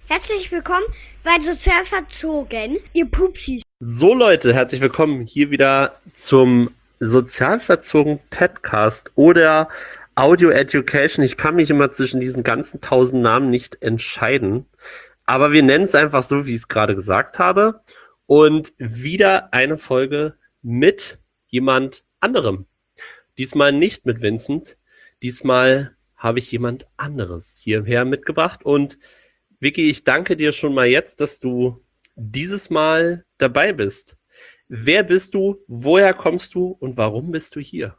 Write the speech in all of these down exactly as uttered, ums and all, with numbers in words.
Herzlich willkommen bei Sozial Verzogen, ihr Pupsis. So Leute, herzlich willkommen hier wieder zum Sozialverzogen Podcast oder Audio Education. Ich kann mich immer zwischen diesen ganzen tausend Namen nicht entscheiden, aber wir nennen es einfach so, wie ich es gerade gesagt habe. Und wieder eine Folge mit jemand anderem. Diesmal nicht mit Vincent, diesmal habe ich jemand anderes hierher mitgebracht. Und Vicky, ich danke dir schon mal jetzt, dass du dieses Mal dabei bist. Wer bist du, woher kommst du und warum bist du hier?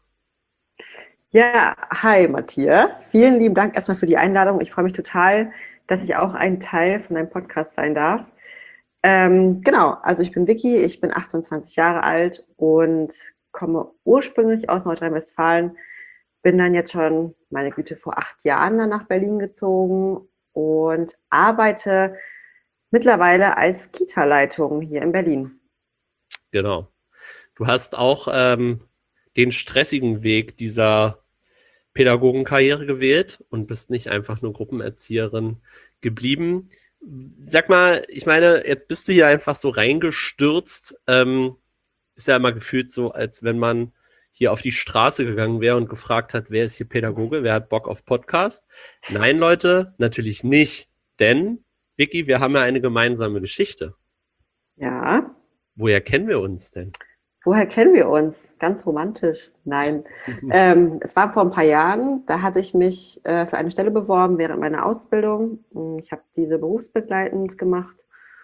Ja, hi Matthias. Vielen lieben Dank erstmal für die Einladung. Ich freue mich total, dass ich auch ein Teil von deinem Podcast sein darf. Ähm, genau, also ich bin Vicky, ich bin achtundzwanzig Jahre alt und komme ursprünglich aus Nordrhein-Westfalen. Bin dann jetzt schon, meine Güte, vor acht Jahren dann nach Berlin gezogen und arbeite mittlerweile als Kita-Leitung hier in Berlin. Genau. Du hast auch ähm, den stressigen Weg dieser Pädagogenkarriere gewählt und bist nicht einfach nur Gruppenerzieherin geblieben. Sag mal, ich meine, jetzt bist du hier einfach so reingestürzt. Ähm, ist ja immer gefühlt so, als wenn man hier auf die Straße gegangen wäre und gefragt hat, wer ist hier Pädagoge, wer hat Bock auf Podcast? Nein, Leute, natürlich nicht. Denn, Vicky, wir haben ja eine gemeinsame Geschichte. Ja. Woher kennen wir uns denn? Woher kennen wir uns? Ganz romantisch. Nein. ähm, es war vor ein paar Jahren, da hatte ich mich äh, für eine Stelle beworben während meiner Ausbildung. Ich habe diese berufsbegleitend gemacht.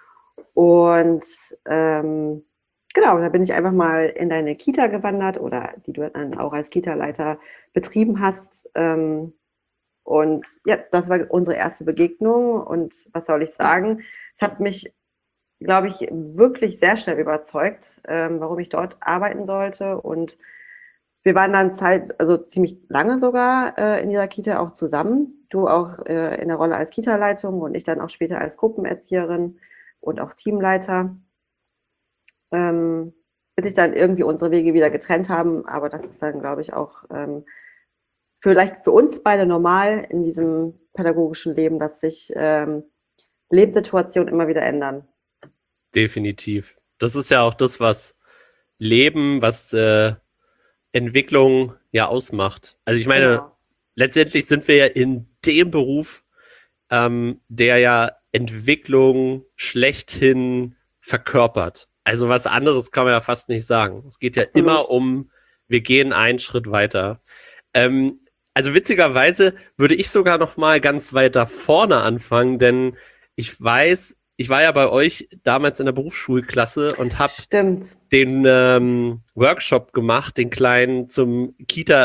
Und ähm, genau, da bin ich einfach mal in deine Kita gewandert oder die du dann auch als Kita-Leiter betrieben hast. Ähm, und ja, das war unsere erste Begegnung. Und was soll ich sagen? Es hat mich, glaube ich, wirklich sehr schnell überzeugt, ähm, warum ich dort arbeiten sollte. Und wir waren dann Zeit, also ziemlich lange sogar äh, in dieser Kita auch zusammen. Du auch äh, in der Rolle als Kita-Leitung und ich dann auch später als Gruppenerzieherin und auch Teamleiter. Ähm, bis sich dann irgendwie unsere Wege wieder getrennt haben. Aber das ist dann, glaube ich, auch ähm, vielleicht für uns beide normal in diesem pädagogischen Leben, dass sich ähm, Lebenssituationen immer wieder ändern. Definitiv. Das ist ja auch das, was Leben, was äh, Entwicklung ja ausmacht. Also ich meine, Genau. letztendlich sind wir ja in dem Beruf, ähm, der ja Entwicklung schlechthin verkörpert. Also was anderes kann man ja fast nicht sagen. Es geht ja Absolut. immer um, wir gehen einen Schritt weiter. Ähm, also witzigerweise würde ich sogar noch mal ganz weit da vorne anfangen, denn ich weiß, ich war ja bei euch damals in der Berufsschulklasse und habe Stimmt. den ähm, Workshop gemacht, den kleinen zum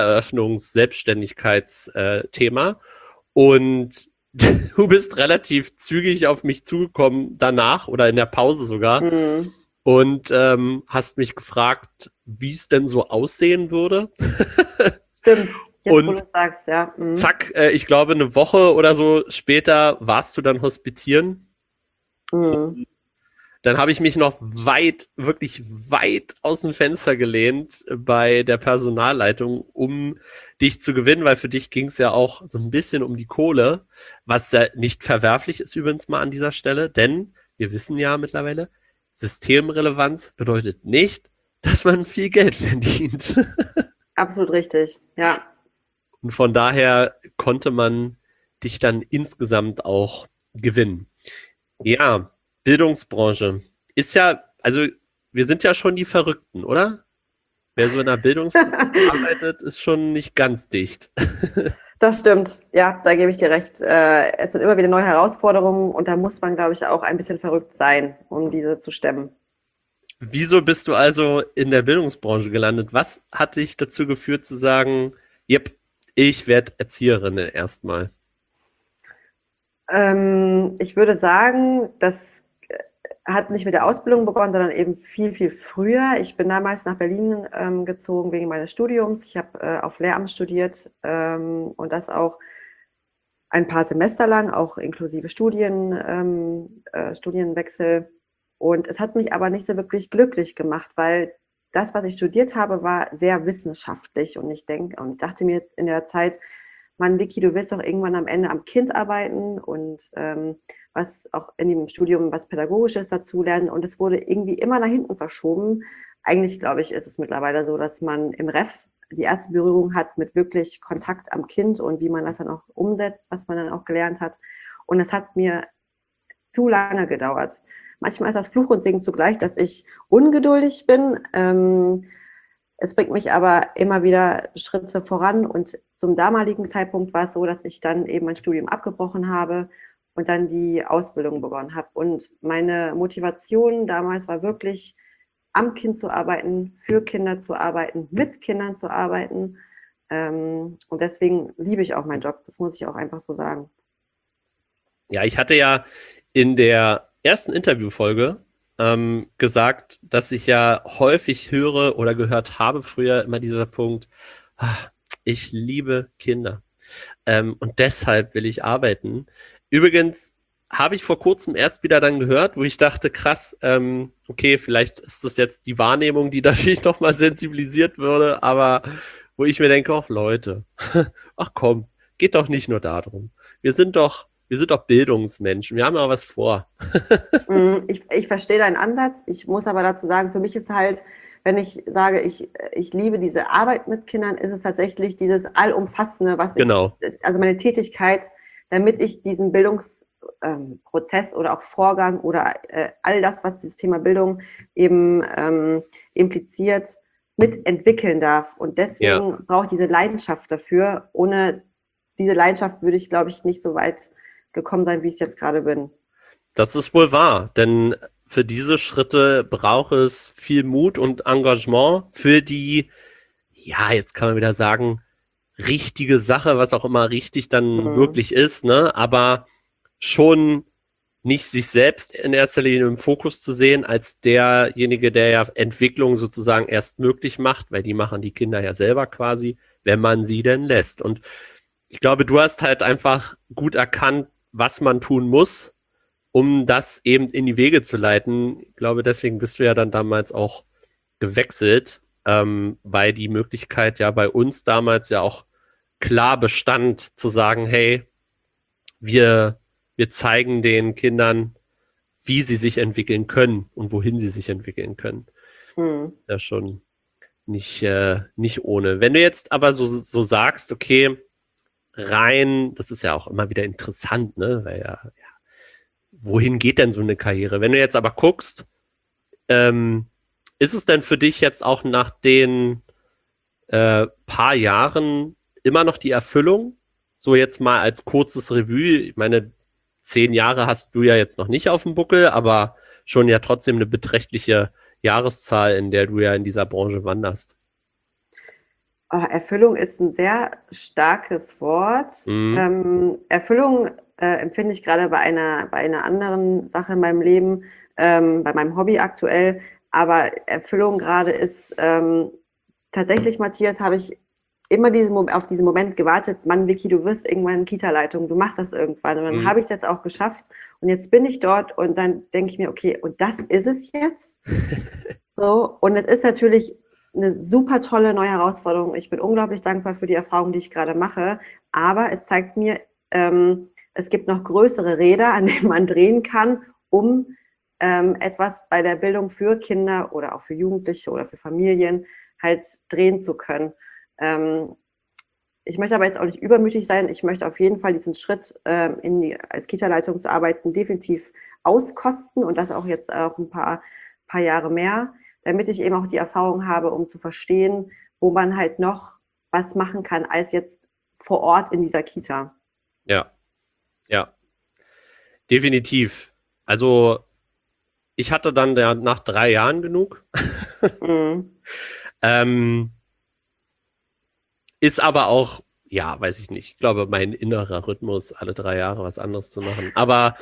Kita-Eröffnungs-Selbstständigkeitsthema. Und du bist relativ zügig auf mich zugekommen danach oder in der Pause sogar Mhm. und ähm, hast mich gefragt, wie es denn so aussehen würde. Stimmt. Jetzt, wo Und du es sagst, ja. Mhm. zack, äh, ich glaube, eine Woche oder so später warst du dann hospitieren. Mhm. Dann habe ich mich noch weit, wirklich weit aus dem Fenster gelehnt bei der Personalleitung, um dich zu gewinnen, weil für dich ging es ja auch so ein bisschen um die Kohle, was ja nicht verwerflich ist übrigens mal an dieser Stelle, denn wir wissen ja mittlerweile, Systemrelevanz bedeutet nicht, dass man viel Geld verdient. Absolut richtig, ja. Und von daher konnte man dich dann insgesamt auch gewinnen. Ja, Bildungsbranche ist ja, also wir sind ja schon die Verrückten, oder? Wer so in der Bildungsbranche arbeitet, ist schon nicht ganz dicht. Das stimmt, ja, da gebe ich dir recht. Äh, es sind immer wieder neue Herausforderungen und da muss man, glaube ich, auch ein bisschen verrückt sein, um diese zu stemmen. Wieso bist du also in der Bildungsbranche gelandet? Was hat dich dazu geführt zu sagen, yep, ich werde Erzieherin erstmal? Ähm, ich würde sagen, das hat nicht mit der Ausbildung begonnen, sondern eben viel, viel früher. Ich bin damals nach Berlin ähm, gezogen wegen meines Studiums. Ich habe äh, auf Lehramt studiert ähm, und das auch ein paar Semester lang, auch inklusive Studien, ähm, äh, Studienwechsel. Und es hat mich aber nicht so wirklich glücklich gemacht, weil das, was ich studiert habe, war sehr wissenschaftlich. Und ich denke und dachte mir in der Zeit, Mann, Vicky, du wirst doch irgendwann am Ende am Kind arbeiten und ähm, was auch in dem Studium was Pädagogisches dazulernen. Und es wurde irgendwie immer nach hinten verschoben. Eigentlich, glaube ich, ist es mittlerweile so, dass man im Ref die erste Berührung hat mit wirklich Kontakt am Kind und wie man das dann auch umsetzt, was man dann auch gelernt hat. Und es hat mir zu lange gedauert. Manchmal ist das Fluch und Segen zugleich, dass ich ungeduldig bin. Ähm, es bringt mich aber immer wieder Schritte voran. Und zum damaligen Zeitpunkt war es so, dass ich dann eben mein Studium abgebrochen habe und dann die Ausbildung begonnen habe. Und meine Motivation damals war wirklich, am Kind zu arbeiten, für Kinder zu arbeiten, mit Kindern zu arbeiten. Ähm, und deswegen liebe ich auch meinen Job. Das muss ich auch einfach so sagen. Ja, ich hatte ja in der ersten Interviewfolge ähm, gesagt, dass ich ja häufig höre oder gehört habe früher immer dieser Punkt, ah, ich liebe Kinder ähm, und deshalb will ich arbeiten. Übrigens habe ich vor kurzem erst wieder dann gehört, wo ich dachte, krass, ähm, okay, vielleicht ist das jetzt die Wahrnehmung, die natürlich nochmal sensibilisiert würde, aber wo ich mir denke, ach Leute, ach komm, geht doch nicht nur darum. Wir sind doch, wir sind doch Bildungsmenschen, wir haben ja was vor. Ich, ich verstehe deinen Ansatz. Ich muss aber dazu sagen, für mich ist halt, wenn ich sage, ich, ich liebe diese Arbeit mit Kindern, ist es tatsächlich dieses Allumfassende, was ich, Genau. also meine Tätigkeit, damit ich diesen Bildungsprozess ähm, oder auch Vorgang oder äh, all das, was dieses Thema Bildung eben ähm, impliziert, mitentwickeln darf. Und deswegen Ja. brauche ich diese Leidenschaft dafür. Ohne diese Leidenschaft würde ich, glaube ich, nicht so weit gekommen sein, wie ich es jetzt gerade bin. Das ist wohl wahr, denn für diese Schritte braucht es viel Mut und Engagement für die, ja, jetzt kann man wieder sagen, richtige Sache, was auch immer richtig dann Mhm. wirklich ist, ne? Aber schon nicht sich selbst in erster Linie im Fokus zu sehen, als derjenige, der ja Entwicklung sozusagen erst möglich macht, weil die machen die Kinder ja selber quasi, wenn man sie denn lässt. Und ich glaube, du hast halt einfach gut erkannt, was man tun muss, um das eben in die Wege zu leiten. Ich glaube, deswegen bist du ja dann damals auch gewechselt, ähm, weil die Möglichkeit ja bei uns damals ja auch klar bestand, zu sagen, hey, wir, wir zeigen den Kindern, wie sie sich entwickeln können und wohin sie sich entwickeln können. Mhm. Ja, schon nicht, äh, nicht ohne. Wenn du jetzt aber so, so sagst, okay, rein, das ist ja auch immer wieder interessant, ne, weil ja, ja wohin geht denn so eine Karriere? Wenn du jetzt aber guckst, ähm, ist es denn für dich jetzt auch nach den äh, paar Jahren immer noch die Erfüllung? So jetzt mal als kurzes Revue. Ich meine, zehn Jahre hast du ja jetzt noch nicht auf dem Buckel, aber schon ja trotzdem eine beträchtliche Jahreszahl, in der du ja in dieser Branche wanderst. Oh, Erfüllung ist ein sehr starkes Wort. Mhm. Ähm, Erfüllung äh, empfinde ich gerade bei einer, bei einer anderen Sache in meinem Leben, ähm, bei meinem Hobby aktuell. Aber Erfüllung gerade ist ähm, tatsächlich, Matthias, habe ich immer diesen, auf diesen Moment gewartet. Mann, Vicky, du wirst irgendwann Kita-Leitung, du machst das irgendwann. Und dann Mhm. habe ich es jetzt auch geschafft. Und jetzt bin ich dort und dann denke ich mir, okay, und das ist es jetzt? So, und es ist natürlich eine super tolle neue Herausforderung. Ich bin unglaublich dankbar für die Erfahrung, die ich gerade mache. Aber es zeigt mir, ähm, es gibt noch größere Räder, an denen man drehen kann, um ähm, etwas bei der Bildung für Kinder oder auch für Jugendliche oder für Familien halt drehen zu können. Ähm, ich möchte aber jetzt auch nicht übermütig sein. Ich möchte auf jeden Fall diesen Schritt, ähm, in die, als Kita-Leitung zu arbeiten, definitiv auskosten und das auch jetzt auch ein paar, paar Jahre mehr, damit ich eben auch die Erfahrung habe, um zu verstehen, wo man halt noch was machen kann, als jetzt vor Ort in dieser Kita. Ja, ja, definitiv. Also ich hatte dann der, nach drei Jahren genug. Mhm. ähm, ist aber auch, ja, weiß ich nicht. Ich glaube, mein innerer Rhythmus, alle drei Jahre was anderes zu machen. Aber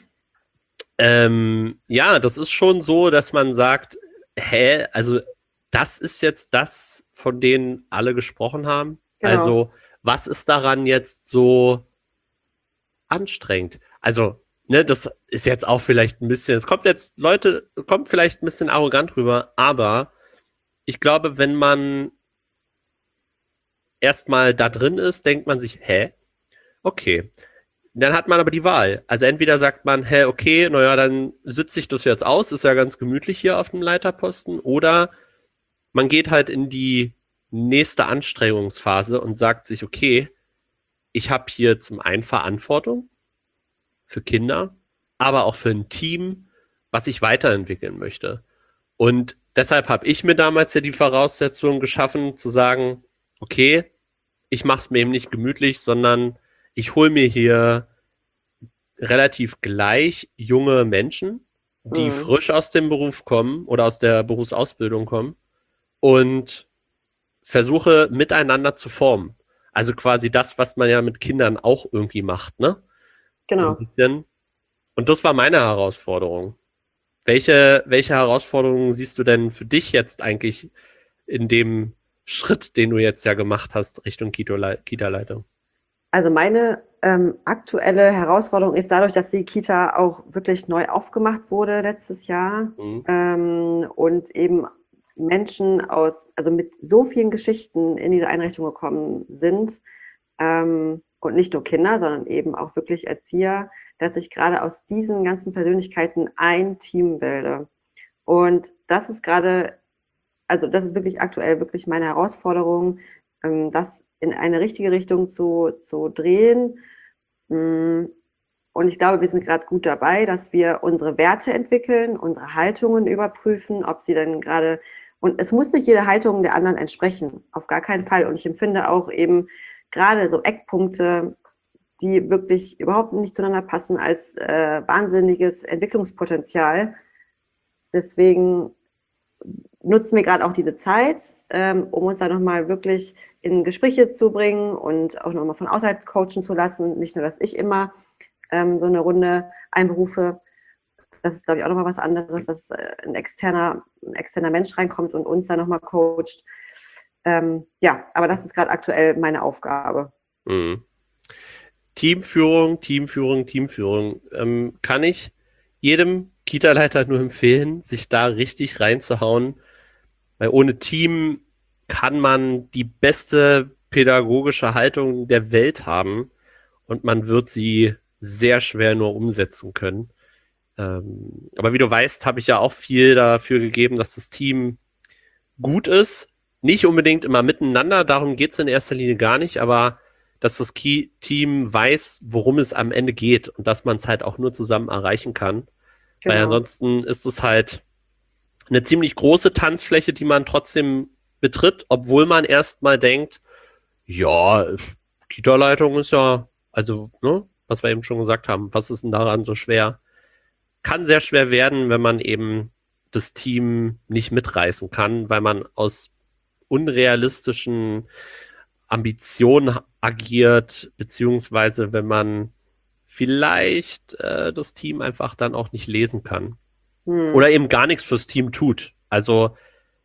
ähm, ja, das ist schon so, dass man sagt, hä, also das ist jetzt das, von denen alle gesprochen haben. Genau. Also was ist daran jetzt so anstrengend? Also, ne, das ist jetzt auch vielleicht ein bisschen, es kommt jetzt, Leute, kommt vielleicht ein bisschen arrogant rüber, aber ich glaube, wenn man erstmal da drin ist, denkt man sich, hä? Okay. Dann hat man aber die Wahl. Also entweder sagt man, hä, okay, naja, dann sitze ich das jetzt aus, ist ja ganz gemütlich hier auf dem Leiterposten, oder man geht halt in die nächste Anstrengungsphase und sagt sich, okay, ich habe hier zum einen Verantwortung für Kinder, aber auch für ein Team, was ich weiterentwickeln möchte. Und deshalb habe ich mir damals ja die Voraussetzung geschaffen, zu sagen, okay, ich mache es mir eben nicht gemütlich, sondern ich hole mir hier relativ gleich junge Menschen, die Mhm. frisch aus dem Beruf kommen oder aus der Berufsausbildung kommen und versuche miteinander zu formen. Also quasi das, was man ja mit Kindern auch irgendwie macht, ne? So ein Genau. bisschen. Und das war meine Herausforderung. Welche, welche Herausforderungen siehst du denn für dich jetzt eigentlich in dem Schritt, den du jetzt ja gemacht hast, Richtung Kita- Kita-Leitung? Also meine ähm, aktuelle Herausforderung ist dadurch, dass die Kita auch wirklich neu aufgemacht wurde letztes Jahr Mhm. ähm, und eben Menschen aus, also mit so vielen Geschichten in diese Einrichtung gekommen sind ähm, und nicht nur Kinder, sondern eben auch wirklich Erzieher, dass ich gerade aus diesen ganzen Persönlichkeiten ein Team bilde. Und das ist gerade, also das ist wirklich aktuell wirklich meine Herausforderung, ähm, das in eine richtige Richtung zu, zu drehen. Mm, Und ich glaube, wir sind gerade gut dabei, dass wir unsere Werte entwickeln, unsere Haltungen überprüfen, ob sie dann gerade, und es muss nicht jede Haltung der anderen entsprechen, auf gar keinen Fall. Und ich empfinde auch eben gerade so Eckpunkte, die wirklich überhaupt nicht zueinander passen, als äh, wahnsinniges Entwicklungspotenzial. Deswegen nutzen wir gerade auch diese Zeit, ähm, um uns da nochmal wirklich in Gespräche zu bringen und auch nochmal von außerhalb coachen zu lassen. Nicht nur, dass ich immer ähm, so eine Runde einberufe. Das ist, glaube ich, auch nochmal was anderes, dass äh, ein externer, ein externer Mensch reinkommt und uns dann nochmal coacht. Ähm, ja, aber das ist gerade aktuell meine Aufgabe. Mhm. Teamführung, Teamführung, Teamführung. Ähm, kann ich jedem Kita-Leiter nur empfehlen, sich da richtig reinzuhauen, weil ohne Team kann man die beste pädagogische Haltung der Welt haben und man wird sie sehr schwer nur umsetzen können. Ähm, aber wie du weißt, habe ich ja auch viel dafür gegeben, dass das Team gut ist. Nicht unbedingt immer miteinander, darum geht es in erster Linie gar nicht, aber dass das Key Team weiß, worum es am Ende geht und dass man es halt auch nur zusammen erreichen kann. Weil Genau. ansonsten ist es halt eine ziemlich große Tanzfläche, die man trotzdem betritt, obwohl man erstmal denkt, ja, Kita-Leitung ist ja, also, ne, was wir eben schon gesagt haben, was ist denn daran so schwer? Kann sehr schwer werden, wenn man eben das Team nicht mitreißen kann, weil man aus unrealistischen Ambitionen agiert, beziehungsweise wenn man vielleicht äh, das Team einfach dann auch nicht lesen kann. Hm. Oder eben gar nichts fürs Team tut. Also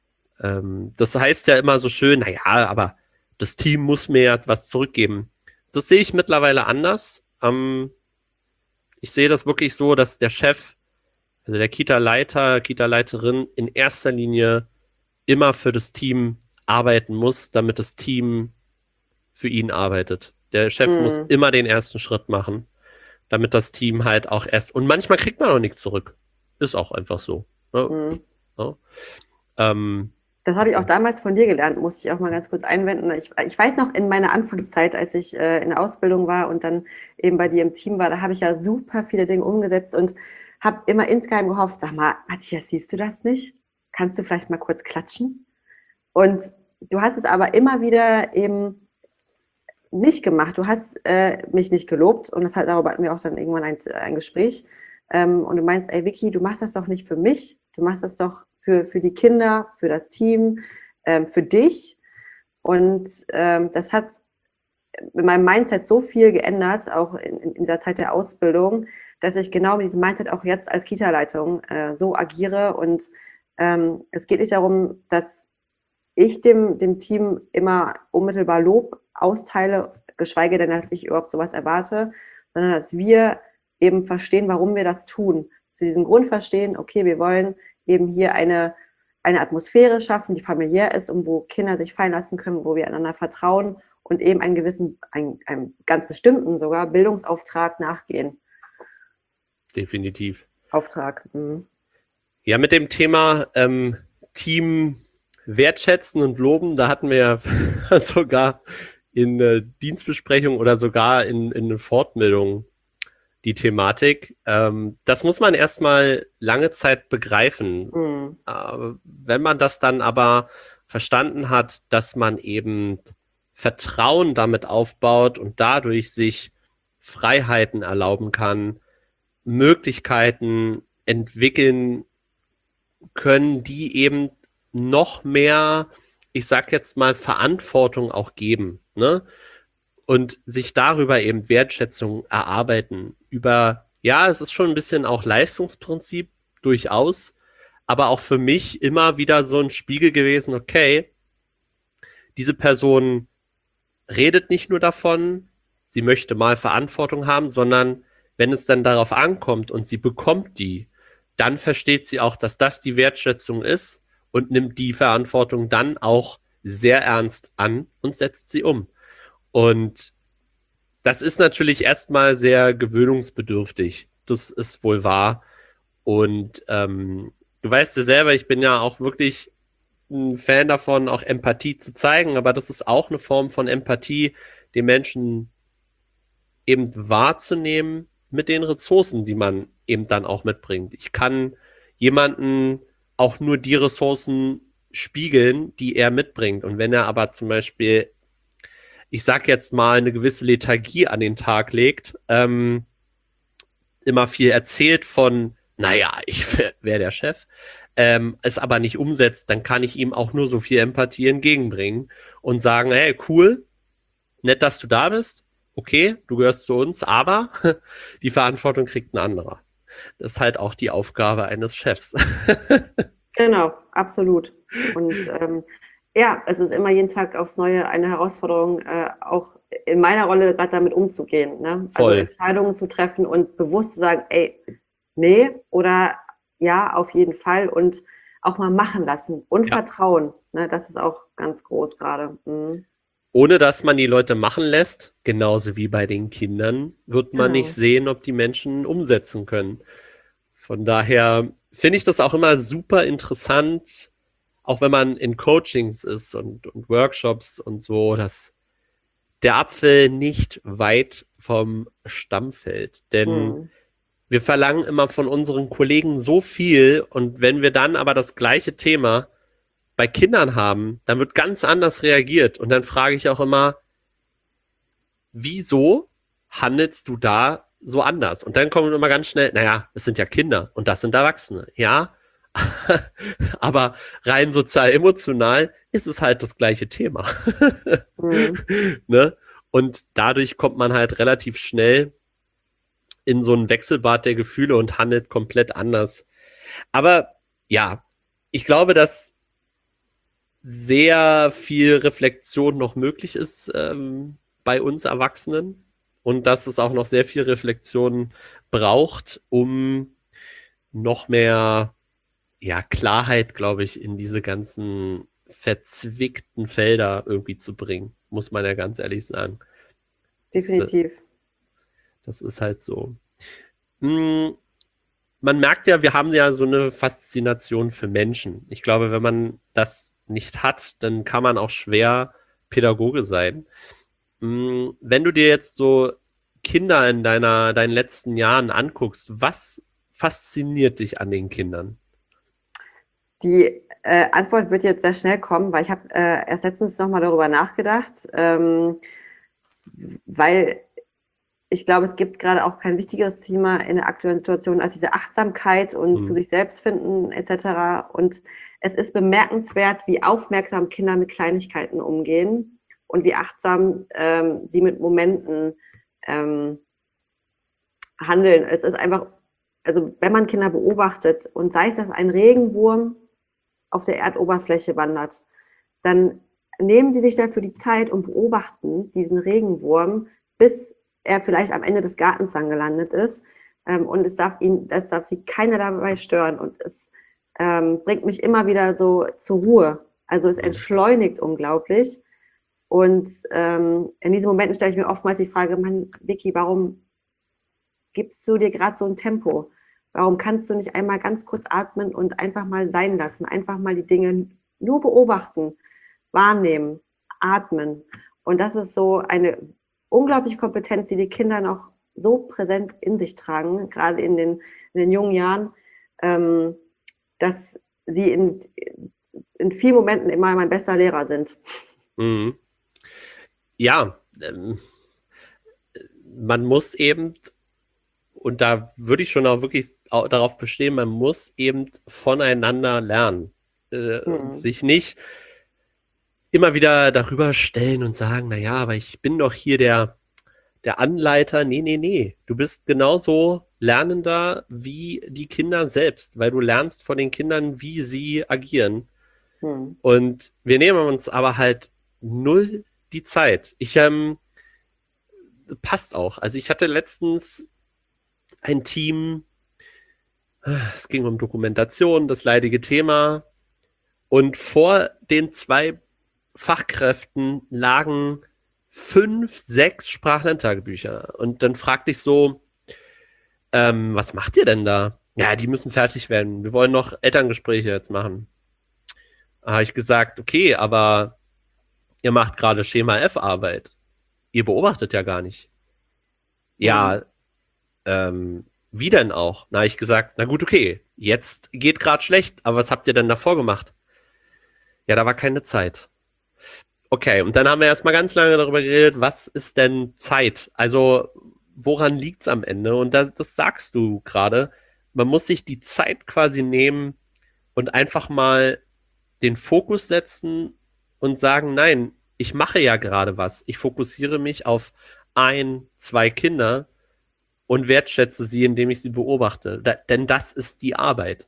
ähm, das heißt ja immer so schön, naja, aber das Team muss mir ja was zurückgeben. Das sehe ich mittlerweile anders. Ähm, ich sehe das wirklich so, dass der Chef, also der Kita-Leiter, Kita-Leiterin in erster Linie immer für das Team arbeiten muss, damit das Team für ihn arbeitet. Der Chef muss Hm. immer den ersten Schritt machen, damit das Team halt auch erst. Und manchmal kriegt man auch nichts zurück. Ist auch einfach so. Ne? Hm. Ja. Ähm, Das habe ich auch damals von dir gelernt, muss ich auch mal ganz kurz einwenden. Ich, ich weiß noch, in meiner Anfangszeit, als ich äh, in der Ausbildung war und dann eben bei dir im Team war, da habe ich ja super viele Dinge umgesetzt und habe immer insgeheim gehofft, sag mal, Matthias, siehst du das nicht? Kannst du vielleicht mal kurz klatschen? Und du hast es aber immer wieder eben nicht gemacht. Du hast äh, mich nicht gelobt und deshalb darüber hatten wir auch dann irgendwann ein, ein Gespräch. Ähm, und du meinst, ey Vicky, du machst das doch nicht für mich, du machst das doch für, für die Kinder, für das Team, ähm, für dich. Und ähm, das hat in meinem Mindset so viel geändert, auch in, in dieser Zeit der Ausbildung, dass ich genau mit diesem Mindset auch jetzt als Kita-Leitung äh, so agiere. Und ähm, es geht nicht darum, dass ich dem, dem Team immer unmittelbar Lob austeile, geschweige denn, dass ich überhaupt sowas erwarte, sondern dass wir eben verstehen, warum wir das tun. Zu diesem Grund verstehen, okay, wir wollen eben hier eine, eine Atmosphäre schaffen, die familiär ist und wo Kinder sich fallen lassen können, wo wir einander vertrauen und eben einen gewissen, einen, einen ganz bestimmten sogar Bildungsauftrag nachgehen. Definitiv. Auftrag. Mhm. Ja, mit dem Thema ähm, Team wertschätzen und loben, da hatten wir ja sogar in äh, Dienstbesprechungen oder sogar in, in Fortbildungen die Thematik. Ähm, das muss man erstmal lange Zeit begreifen. Mhm. Äh, wenn man das dann aber verstanden hat, dass man eben Vertrauen damit aufbaut und dadurch sich Freiheiten erlauben kann, Möglichkeiten entwickeln können, die eben noch mehr, ich sag jetzt mal, Verantwortung auch geben, ne? Und sich darüber eben Wertschätzung erarbeiten. Über, ja, es ist schon ein bisschen auch Leistungsprinzip, durchaus, aber auch für mich immer wieder so ein Spiegel gewesen, okay, diese Person redet nicht nur davon, sie möchte mal Verantwortung haben, sondern wenn es dann darauf ankommt und sie bekommt die, dann versteht sie auch, dass das die Wertschätzung ist und nimmt die Verantwortung dann auch sehr ernst an und setzt sie um. Und das ist natürlich erstmal sehr gewöhnungsbedürftig. Das ist wohl wahr. Und ähm, du weißt ja selber, ich bin ja auch wirklich ein Fan davon, auch Empathie zu zeigen, aber das ist auch eine Form von Empathie, den Menschen eben wahrzunehmen mit den Ressourcen, die man eben dann auch mitbringt. Ich kann jemanden auch nur die Ressourcen spiegeln, die er mitbringt. Und wenn er aber zum Beispiel, ich sag jetzt mal, eine gewisse Lethargie an den Tag legt, ähm, immer viel erzählt von, naja, ich wäre der Chef, ähm, es aber nicht umsetzt, dann kann ich ihm auch nur so viel Empathie entgegenbringen und sagen, hey, cool, nett, dass du da bist, okay, du gehörst zu uns, aber die Verantwortung kriegt ein anderer. Das ist halt auch die Aufgabe eines Chefs. Genau, absolut. Und ähm, ja, es ist immer jeden Tag aufs Neue eine Herausforderung, äh, auch in meiner Rolle gerade damit umzugehen. Ne? Voll. Also Entscheidungen zu treffen und bewusst zu sagen, ey, nee oder ja, auf jeden Fall und auch mal machen lassen und Ja. Vertrauen. Ne? Das ist auch ganz groß gerade. Mhm. Ohne dass man die Leute machen lässt, genauso wie bei den Kindern, wird man Genau. nicht sehen, ob die Menschen umsetzen können. Von daher finde ich das auch immer super interessant, auch wenn man in Coachings ist und, und Workshops und so, dass der Apfel nicht weit vom Stamm fällt. Denn Mhm. wir verlangen immer von unseren Kollegen so viel und wenn wir dann aber das gleiche Thema bei Kindern haben, dann wird ganz anders reagiert. Und dann frage ich auch immer, wieso handelst du da so anders? Und dann kommt immer ganz schnell, naja, es sind ja Kinder und das sind Erwachsene. Ja, aber rein sozial-emotional ist es halt das gleiche Thema. Mhm. Ne? Und dadurch kommt man halt relativ schnell in so ein Wechselbad der Gefühle und handelt komplett anders. Aber ja, ich glaube, dass sehr viel Reflexion noch möglich ist ähm, bei uns Erwachsenen und dass es auch noch sehr viel Reflexion braucht, um noch mehr ja, Klarheit, glaube ich, in diese ganzen verzwickten Felder irgendwie zu bringen, muss man ja ganz ehrlich sagen. Das, Definitiv. das ist halt so. Hm, man merkt ja, wir haben ja so eine Faszination für Menschen. Ich glaube, wenn man das nicht hat, dann kann man auch schwer Pädagoge sein. Hm, wenn du dir jetzt so Kinder in deiner, deinen letzten Jahren anguckst, was fasziniert dich an den Kindern? Die äh, Antwort wird jetzt sehr schnell kommen, weil ich habe äh, erst letztens nochmal darüber nachgedacht, ähm, weil ich glaube, es gibt gerade auch kein wichtigeres Thema in der aktuellen Situation als diese Achtsamkeit und Mhm. zu sich selbst finden et cetera. Und es ist bemerkenswert, wie aufmerksam Kinder mit Kleinigkeiten umgehen und wie achtsam ähm, sie mit Momenten ähm, handeln. Es ist einfach, also wenn man Kinder beobachtet und sei es, dass ein Regenwurm auf der Erdoberfläche wandert, dann nehmen sie sich dafür die Zeit und beobachten diesen Regenwurm, bis er vielleicht am Ende des Gartens dann gelandet ist. Ähm, und es darf ihn, es darf sie keiner dabei stören. Und es ähm, bringt mich immer wieder so zur Ruhe. Also es entschleunigt unglaublich. Und ähm, in diesen Momenten stelle ich mir oftmals die Frage, Mann, Vicky, warum gibst du dir gerade so ein Tempo? Warum kannst du nicht einmal ganz kurz atmen und einfach mal sein lassen, einfach mal die Dinge nur beobachten, wahrnehmen, atmen? Und das ist so eine unglaubliche Kompetenz, die die Kinder noch so präsent in sich tragen, gerade in den, in den jungen Jahren, ähm, dass sie in, in vielen Momenten immer mein bester Lehrer sind. Mhm. Ja, ähm, man muss eben, und da würde ich schon auch wirklich au- darauf bestehen, man muss eben voneinander lernen. Äh, und Hm. sich nicht immer wieder darüber stellen und sagen, na ja, aber ich bin doch hier der, der Anleiter. Nee, nee, nee. Du bist genauso Lernender wie die Kinder selbst, weil du lernst von den Kindern, wie sie agieren. Hm. Und wir nehmen uns aber halt null die Zeit. Ich, ähm, passt auch. Also ich hatte letztens ein Team, es ging um Dokumentation, das leidige Thema. Und vor den zwei Fachkräften lagen fünf, sechs Sprachlerntagebücher. Und dann fragte ich so, ähm, was macht ihr denn da? Ja, die müssen fertig werden. Wir wollen noch Elterngespräche jetzt machen. Da habe ich gesagt, okay, aber ihr macht gerade Schema F-Arbeit. Ihr beobachtet ja gar nicht. Ja, ähm, wie denn auch? Na, habe ich gesagt, na gut, okay, jetzt geht gerade schlecht, aber was habt ihr denn davor gemacht? Ja, da war keine Zeit. Okay, und dann haben wir erstmal ganz lange darüber geredet, was ist denn Zeit? Also, woran liegt's am Ende? Und das, das sagst du gerade. Man muss sich die Zeit quasi nehmen und einfach mal den Fokus setzen und sagen, nein, ich mache ja gerade was. Ich fokussiere mich auf ein, zwei Kinder und wertschätze sie, indem ich sie beobachte. Da, denn das ist die Arbeit.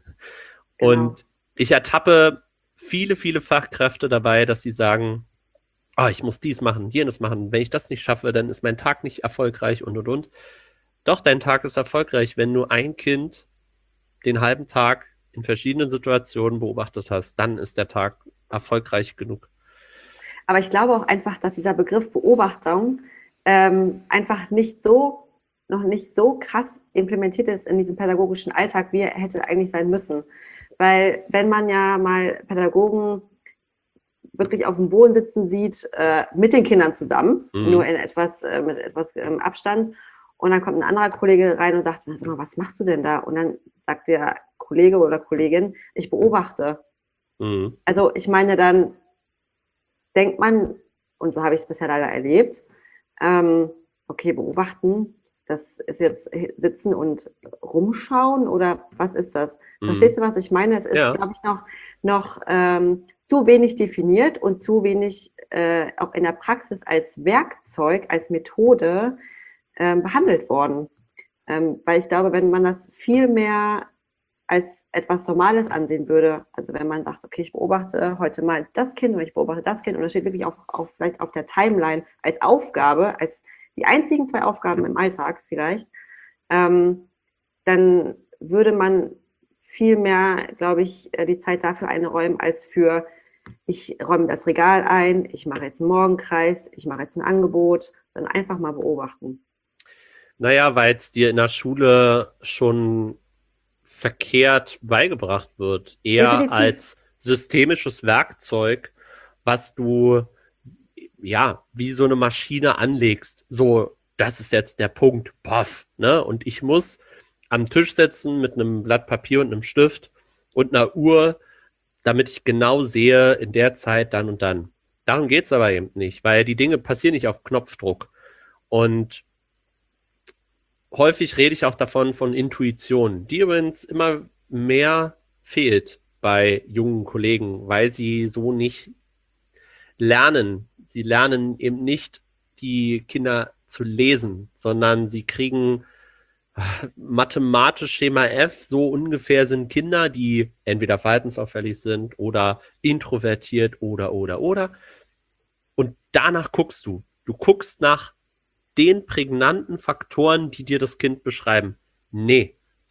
Genau. Und ich ertappe viele, viele Fachkräfte dabei, dass sie sagen, oh, ich muss dies machen, jenes machen. Wenn ich das nicht schaffe, dann ist mein Tag nicht erfolgreich und, und, und. Doch, dein Tag ist erfolgreich, wenn du ein Kind den halben Tag in verschiedenen Situationen beobachtet hast, dann ist der Tag erfolgreich genug. Aber ich glaube auch einfach, dass dieser Begriff Beobachtung ähm, einfach nicht so, noch nicht so krass implementiert ist in diesem pädagogischen Alltag, wie er hätte eigentlich sein müssen. Weil wenn man ja mal Pädagogen wirklich auf dem Boden sitzen sieht, äh, mit den Kindern zusammen, Mhm. nur in etwas, äh, mit etwas ähm, Abstand, und dann kommt ein anderer Kollege rein und sagt, sag mal, was machst du denn da? Und dann sagt der Kollege oder Kollegin, ich beobachte. Mhm. Also ich meine, dann denkt man, und so habe ich es bisher leider erlebt, ähm, okay, beobachten, das ist jetzt sitzen und rumschauen oder was ist das? Mhm. Verstehst du, was ich meine? Es ist, Ja. glaube ich, noch, noch ähm, zu wenig definiert und zu wenig äh, auch in der Praxis als Werkzeug, als Methode ähm, behandelt worden. Ähm, weil ich glaube, wenn man das viel mehr als etwas Normales ansehen würde, also wenn man sagt, okay, ich beobachte heute mal das Kind oder ich beobachte das Kind und das steht wirklich auf, auf, vielleicht auf der Timeline als Aufgabe, als die einzigen zwei Aufgaben im Alltag vielleicht, ähm, dann würde man viel mehr, glaube ich, die Zeit dafür einräumen, als für, ich räume das Regal ein, ich mache jetzt einen Morgenkreis, ich mache jetzt ein Angebot, sondern einfach mal beobachten. Naja, weil es dir in der Schule schon verkehrt beigebracht wird, eher Definitiv. als systemisches Werkzeug, was du ja wie so eine Maschine anlegst. So, das ist jetzt der Punkt, paff, ne? Und ich muss am Tisch sitzen mit einem Blatt Papier und einem Stift und einer Uhr, damit ich genau sehe, in der Zeit dann und dann. Darum geht's aber eben nicht, weil die Dinge passieren nicht auf Knopfdruck. Und häufig rede ich auch davon von Intuition, die übrigens immer mehr fehlt bei jungen Kollegen, weil sie so nicht lernen. Sie lernen eben nicht, die Kinder zu lesen, sondern sie kriegen mathematisch Schema F, so ungefähr sind Kinder, die entweder verhaltensauffällig sind oder introvertiert oder, oder, oder. Und danach guckst du. Du guckst nach den prägnanten Faktoren, die dir das Kind beschreiben. Nee,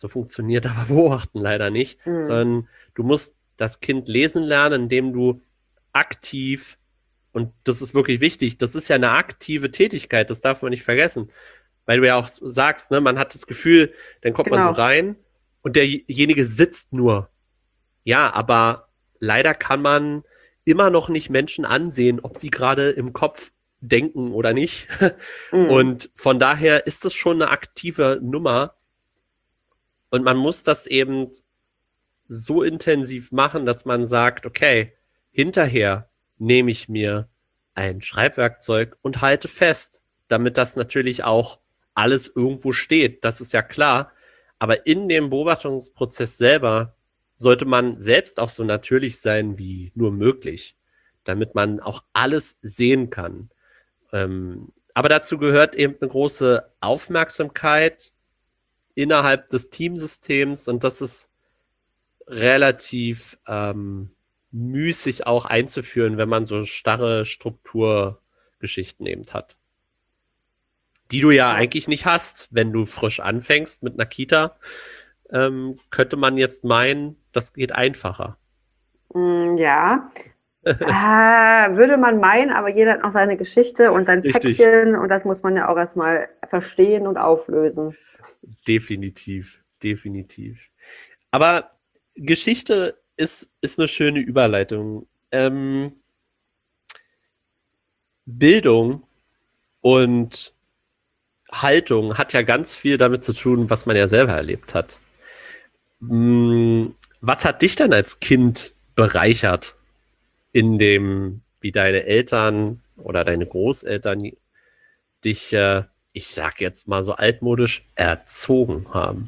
So funktioniert aber Beobachten leider nicht, Mhm. sondern du musst das Kind lesen lernen, indem du aktiv, und das ist wirklich wichtig, das ist ja eine aktive Tätigkeit, das darf man nicht vergessen, weil du ja auch sagst, ne, man hat das Gefühl, dann kommt man so Genau. rein und derjenige sitzt nur. Ja, aber leider kann man immer noch nicht Menschen ansehen, ob sie gerade im Kopf denken oder nicht. Mhm. Und von daher ist es schon eine aktive Nummer. Und man muss das eben so intensiv machen, dass man sagt, okay, hinterher nehme ich mir ein Schreibwerkzeug und halte fest, damit das natürlich auch alles irgendwo steht. Das ist ja klar. Aber in dem Beobachtungsprozess selber sollte man selbst auch so natürlich sein wie nur möglich, damit man auch alles sehen kann. Ähm, aber dazu gehört eben eine große Aufmerksamkeit innerhalb des Teamsystems, und das ist relativ ähm, müßig auch einzuführen, wenn man so starre Strukturgeschichten eben hat. Die du ja eigentlich nicht hast, wenn du frisch anfängst mit einer Kita, ähm, könnte man jetzt meinen, das geht einfacher. Mm, Ja, ah, würde man meinen, aber jeder hat noch seine Geschichte und sein Richtig. Päckchen und das muss man ja auch erstmal verstehen und auflösen. Definitiv, definitiv. Aber Geschichte ist, ist eine schöne Überleitung. Ähm, Bildung und Haltung hat ja ganz viel damit zu tun, was man ja selber erlebt hat. Hm, Was hat dich denn als Kind bereichert in dem, wie deine Eltern oder deine Großeltern dich, äh, ich sag jetzt mal so altmodisch, erzogen haben?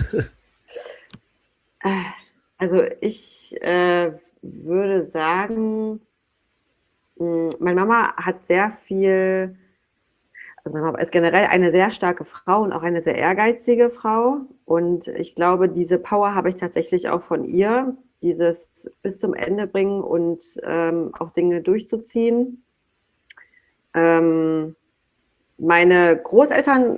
Äh, Also ich äh, würde sagen, mh, meine Mama hat sehr viel, also meine Mama ist generell eine sehr starke Frau und auch eine sehr ehrgeizige Frau. Und ich glaube, diese Power habe ich tatsächlich auch von ihr, dieses bis zum Ende bringen und ähm, auch Dinge durchzuziehen. Ähm, meine Großeltern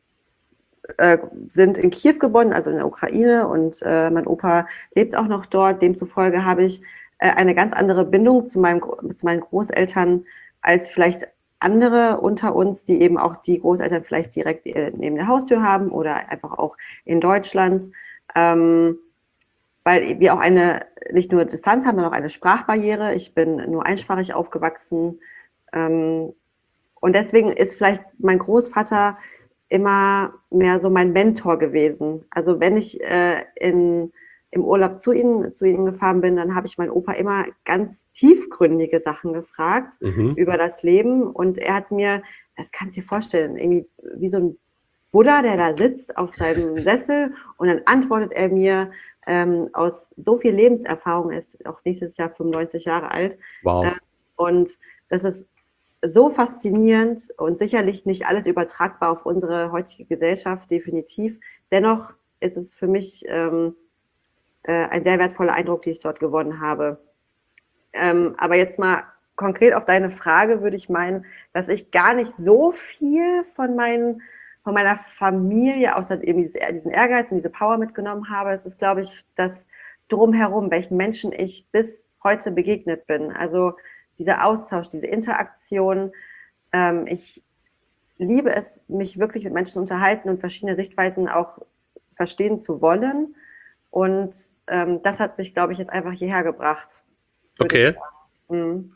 äh, sind in Kiew geboren, also in der Ukraine, und äh, mein Opa lebt auch noch dort. Demzufolge habe ich äh, eine ganz andere Bindung zu, meinem, zu meinen Großeltern als vielleicht andere unter uns, die eben auch die Großeltern vielleicht direkt äh, neben der Haustür haben oder einfach auch in Deutschland, ähm, weil wir auch eine, nicht nur Distanz haben, sondern auch eine Sprachbarriere. Ich bin nur einsprachig aufgewachsen. Ähm, und deswegen ist vielleicht mein Großvater immer mehr so mein Mentor gewesen. Also wenn ich äh, in, im Urlaub zu ihnen, zu ihnen gefahren bin, dann habe ich meinen Opa immer ganz tiefgründige Sachen gefragt Mhm. über das Leben. Und er hat mir, das kannst du dir vorstellen, irgendwie wie so ein Buddha, der da sitzt auf seinem Sessel, und dann antwortet er mir ähm, aus so viel Lebenserfahrung, er ist auch nächstes Jahr fünfundneunzig Jahre alt. Wow. Äh, und das ist so faszinierend und sicherlich nicht alles übertragbar auf unsere heutige Gesellschaft, definitiv. Dennoch ist es für mich ähm, äh, ein sehr wertvoller Eindruck, den ich dort gewonnen habe. Ähm, aber jetzt mal konkret auf deine Frage würde ich meinen, dass ich gar nicht so viel von, meinen, von meiner Familie, außer eben diesen Ehrgeiz und diese Power mitgenommen habe. Es ist, glaube ich, das Drumherum, welchen Menschen ich bis heute begegnet bin. Also dieser Austausch, diese Interaktion. Ähm, ich liebe es, mich wirklich mit Menschen zu unterhalten und verschiedene Sichtweisen auch verstehen zu wollen. Und ähm, das hat mich, glaube ich, jetzt einfach hierher gebracht. Okay. Mhm.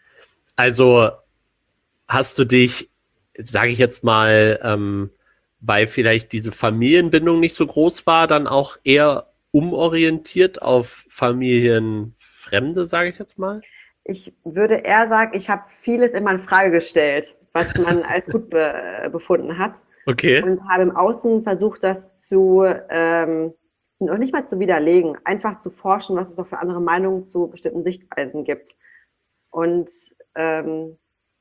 Also hast du dich, sage ich jetzt mal, ähm, weil vielleicht diese Familienbindung nicht so groß war, dann auch eher umorientiert auf Familienfremde, sage ich jetzt mal? Ich würde eher sagen, ich habe vieles immer in Frage gestellt, was man als gut be befunden hat. Okay. Und habe im Außen versucht, das zu, ähm, noch nicht mal zu widerlegen, einfach zu forschen, was es auch für andere Meinungen zu bestimmten Sichtweisen gibt. Und ähm,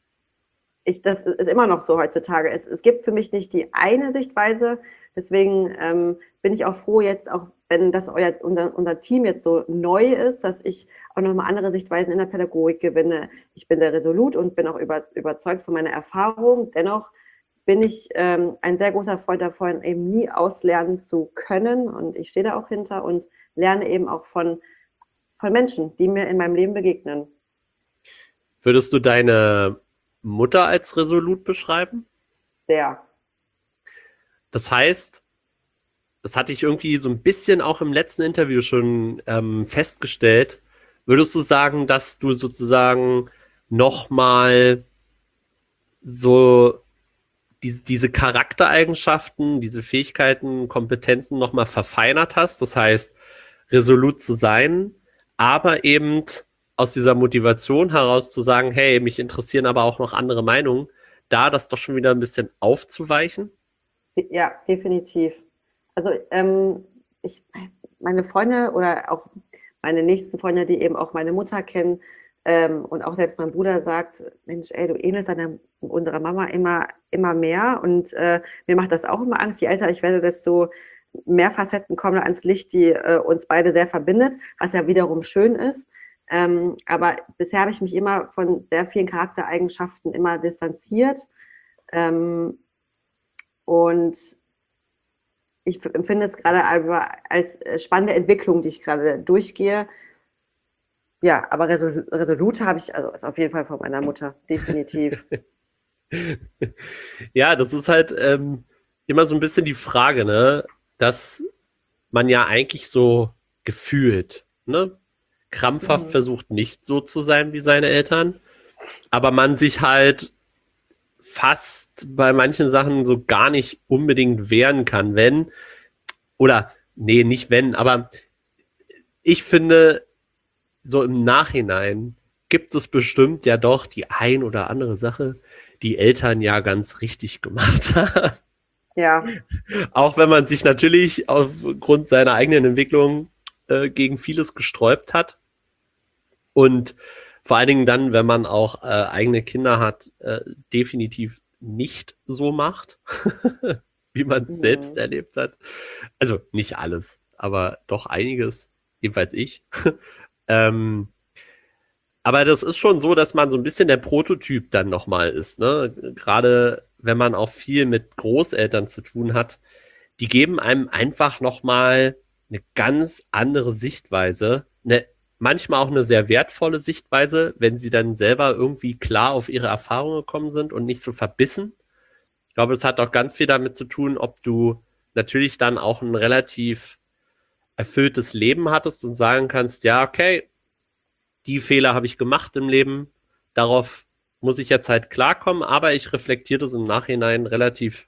ich, das ist immer noch so heutzutage. Es, es gibt für mich nicht die eine Sichtweise. Deswegen ähm, bin ich auch froh jetzt, auch wenn das euer, unser, unser Team jetzt so neu ist, dass ich auch nochmal andere Sichtweisen in der Pädagogik gewinne. Ich bin sehr resolut und bin auch über, überzeugt von meiner Erfahrung. Dennoch bin ich ähm, ein sehr großer Freund davon, eben nie auslernen zu können. Und ich stehe da auch hinter und lerne eben auch von, von Menschen, die mir in meinem Leben begegnen. Würdest du deine Mutter als resolut beschreiben? Sehr. Das heißt, das hatte ich irgendwie so ein bisschen auch im letzten Interview schon ähm, festgestellt. Würdest du sagen, dass du sozusagen nochmal so die, diese Charaktereigenschaften, diese Fähigkeiten, Kompetenzen nochmal verfeinert hast? Das heißt, resolut zu sein, aber eben aus dieser Motivation heraus zu sagen, hey, mich interessieren aber auch noch andere Meinungen, da das doch schon wieder ein bisschen aufzuweichen? Ja, definitiv. Also ähm, ich, meine Freunde oder auch meine nächsten Freunde, die eben auch meine Mutter kennen ähm, und auch selbst mein Bruder sagt, Mensch, ey, du ähnelst deiner, unserer Mama immer, immer mehr und äh, mir macht das auch immer Angst. Je älter ich werde, desto mehr Facetten kommen ans Licht, die äh, uns beide sehr verbindet, was ja wiederum schön ist. Ähm, aber bisher habe ich mich immer von sehr vielen Charaktereigenschaften immer distanziert ähm, und ich empfinde es gerade als spannende Entwicklung, die ich gerade durchgehe. Ja, aber resol resolute habe ich, also ist auf jeden Fall von meiner Mutter, definitiv. Ja, das ist halt ähm, immer so ein bisschen die Frage, ne, dass man ja eigentlich so gefühlt, ne, krampfhaft Mhm. versucht, nicht so zu sein wie seine Eltern, aber man sich halt fast bei manchen Sachen so gar nicht unbedingt wehren kann, wenn, oder, nee, nicht wenn, aber ich finde, so im Nachhinein gibt es bestimmt ja doch die ein oder andere Sache, die Eltern ja ganz richtig gemacht haben. Ja. Auch wenn man sich natürlich aufgrund seiner eigenen Entwicklung äh, gegen vieles gesträubt hat. Und vor allen Dingen dann, wenn man auch äh, eigene Kinder hat, äh, definitiv nicht so macht, wie man es Mhm. selbst erlebt hat. Also nicht alles, aber doch einiges, jedenfalls ich. ähm, aber das ist schon so, dass man so ein bisschen der Prototyp dann nochmal ist, ne? Gerade wenn man auch viel mit Großeltern zu tun hat, die geben einem einfach nochmal eine ganz andere Sichtweise, eine, manchmal auch eine sehr wertvolle Sichtweise, wenn sie dann selber irgendwie klar auf ihre Erfahrungen gekommen sind und nicht so verbissen. Ich glaube, es hat auch ganz viel damit zu tun, ob du natürlich dann auch ein relativ erfülltes Leben hattest und sagen kannst, ja, okay, die Fehler habe ich gemacht im Leben, darauf muss ich jetzt halt klarkommen, aber ich reflektiere das im Nachhinein relativ,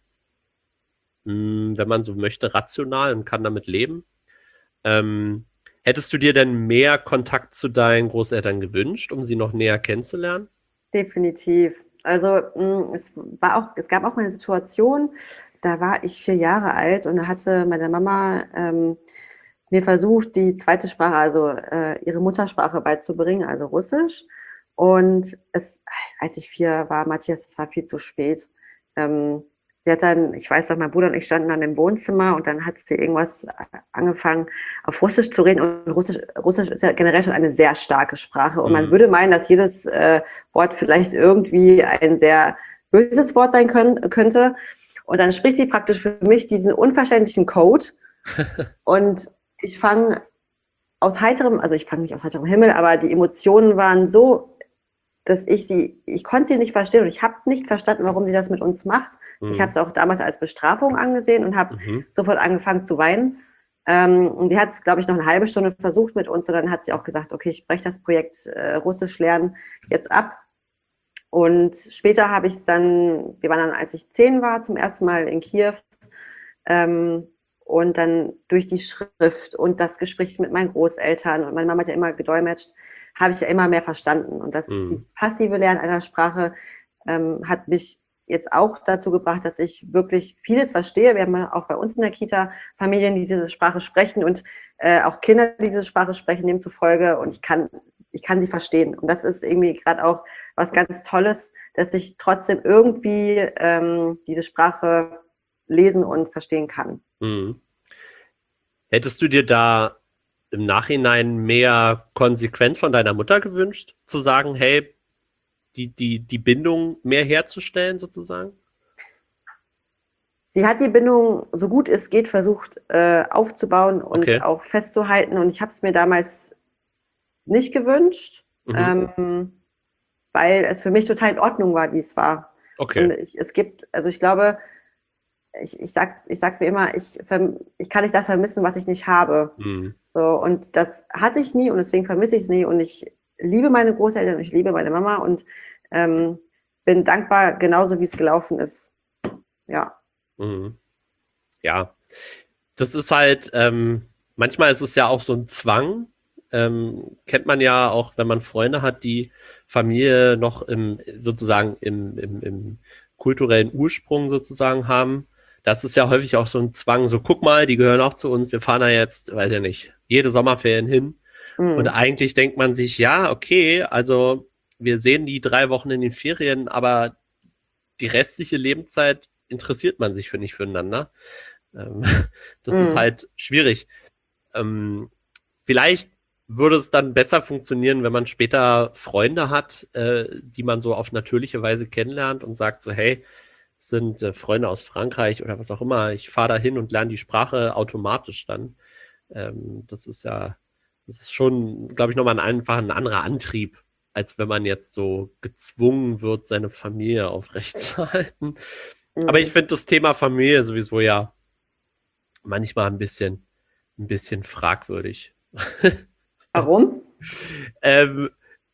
mh, wenn man so möchte, rational und kann damit leben. Ähm, hättest du dir denn mehr Kontakt zu deinen Großeltern gewünscht, um sie noch näher kennenzulernen? Definitiv. Also mh, es war auch, es gab auch mal eine Situation, da war ich vier Jahre alt und da hatte meine Mama ähm, mir versucht, die zweite Sprache, also äh, ihre Muttersprache beizubringen, also Russisch. Und es, als ich vier war, Matthias, das war viel zu spät. Ähm, sie hat dann, ich weiß noch, mein Bruder und ich standen dann im Wohnzimmer und dann hat sie irgendwas angefangen, auf Russisch zu reden. Und Russisch, Russisch ist ja generell schon eine sehr starke Sprache. Und man Mhm. würde meinen, dass jedes äh, Wort vielleicht irgendwie ein sehr böses Wort sein können, könnte. Und dann spricht sie praktisch für mich diesen unverständlichen Code. Und ich fange aus heiterem, also ich fange nicht aus heiterem Himmel, aber die Emotionen waren so, dass ich sie, ich konnte sie nicht verstehen und ich habe nicht verstanden, warum sie das mit uns macht. Mhm. Ich habe es auch damals als Bestrafung angesehen und habe Mhm. sofort angefangen zu weinen. Ähm, und die hat es, glaube ich, noch eine halbe Stunde versucht mit uns und dann hat sie auch gesagt, okay, ich breche das Projekt äh, Russisch lernen jetzt ab. Und später habe ich es dann, wir waren dann, als ich zehn war, zum ersten Mal in Kiew. Ähm, und dann durch die Schrift und das Gespräch mit meinen Großeltern und meine Mama hat ja immer gedolmetscht, habe ich ja immer mehr verstanden. Und das, Mhm. dieses passive Lernen einer Sprache ähm, hat mich jetzt auch dazu gebracht, dass ich wirklich vieles verstehe. Wir haben ja auch bei uns in der Kita Familien, die diese Sprache sprechen und äh, auch Kinder, die diese Sprache sprechen, demzufolge. Und ich kann, ich kann sie verstehen. Und das ist irgendwie gerade auch was ganz Tolles, dass ich trotzdem irgendwie ähm, diese Sprache lesen und verstehen kann. Mhm. Hättest du dir da im Nachhinein mehr Konsequenz von deiner Mutter gewünscht, zu sagen, hey, die, die, die Bindung mehr herzustellen sozusagen? sie hat die Bindung, so gut es geht, versucht äh, aufzubauen und Okay. auch festzuhalten. Und ich habe es mir damals nicht gewünscht, Mhm. ähm, weil es für mich total in Ordnung war, wie es war. Okay. Und ich, es gibt, also ich glaube, ich, ich sag, ich sag mir immer, ich, verm- ich kann nicht das vermissen, was ich nicht habe. Mhm. So, und das hatte ich nie und deswegen vermisse ich es nie. Und ich liebe meine Großeltern und ich liebe meine Mama und ähm, bin dankbar, genauso wie es gelaufen ist. Ja. Mhm. Ja, das ist halt, ähm, manchmal ist es ja auch so ein Zwang. Ähm, kennt man ja auch, wenn man Freunde hat, die Familie noch im, sozusagen im, im, im kulturellen Ursprung sozusagen haben. Das ist ja häufig auch so ein Zwang, so guck mal, die gehören auch zu uns, wir fahren da jetzt, weiß ich nicht, jede Sommerferien hin. Und Mhm. eigentlich denkt man sich, ja, okay, also wir sehen die drei Wochen in den Ferien, aber die restliche Lebenszeit interessiert man sich für nicht füreinander. Ähm, das ist Mhm. halt schwierig. Ähm, vielleicht würde es dann besser funktionieren, wenn man später Freunde hat, äh, die man so auf natürliche Weise kennenlernt und sagt so, hey, es sind äh, Freunde aus Frankreich oder was auch immer, ich fahre da hin und lerne die Sprache automatisch dann. Ähm, das ist ja, das ist schon, glaube ich, nochmal ein, einfach ein anderer Antrieb, als wenn man jetzt so gezwungen wird, seine Familie aufrechtzuerhalten. Aber ich Mhm. finde das Thema Familie sowieso ja manchmal ein bisschen, ein bisschen fragwürdig. Warum? Ähm,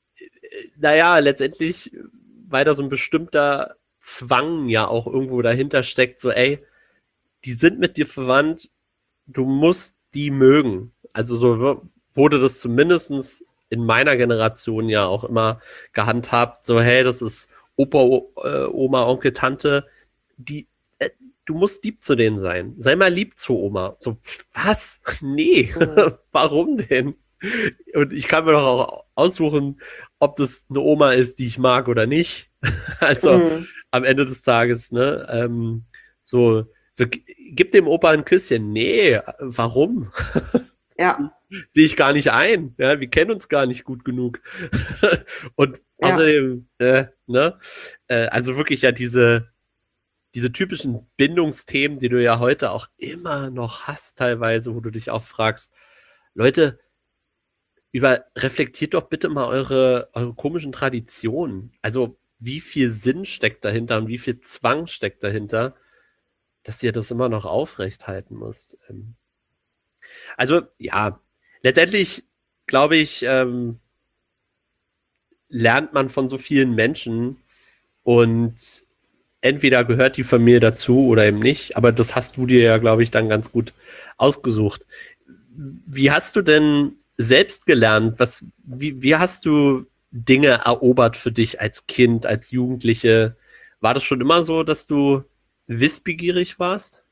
naja, letztendlich, weil da so ein bestimmter Zwang ja auch irgendwo dahinter steckt, so, ey, die sind mit dir verwandt, du musst die mögen. Also so w- wurde das zumindest in meiner Generation ja auch immer gehandhabt, so, hey, das ist Opa, o, äh, Oma, Onkel, Tante, die, äh, du musst lieb zu denen sein. Sei mal lieb zu Oma. So, pff, was? Nee, Mhm. warum denn? Und ich kann mir doch auch aussuchen, ob das eine Oma ist, die ich mag oder nicht. Also Mhm. am Ende des Tages, ne? Ähm, so, so g- gib dem Opa ein Küsschen. Nee, warum? Ja, Sehe ich gar nicht ein. Ja, wir kennen uns gar nicht gut genug. Und ja, außerdem, äh, ne? Äh, also wirklich ja diese, diese typischen Bindungsthemen, die du ja heute auch immer noch hast, teilweise, wo du dich auch fragst, Leute, über reflektiert doch bitte mal eure, eure komischen Traditionen. Also, wie viel Sinn steckt dahinter und wie viel Zwang steckt dahinter, dass ihr das immer noch aufrecht halten müsst. Ähm, also, ja, letztendlich glaube ich, ähm, lernt man von so vielen Menschen und entweder gehört die Familie dazu oder eben nicht, aber das hast du dir ja, glaube ich, dann ganz gut ausgesucht. Wie hast du denn selbst gelernt? Was, wie, wie hast du Dinge erobert für dich als Kind, als Jugendliche? War das schon immer so, dass du wissbegierig warst?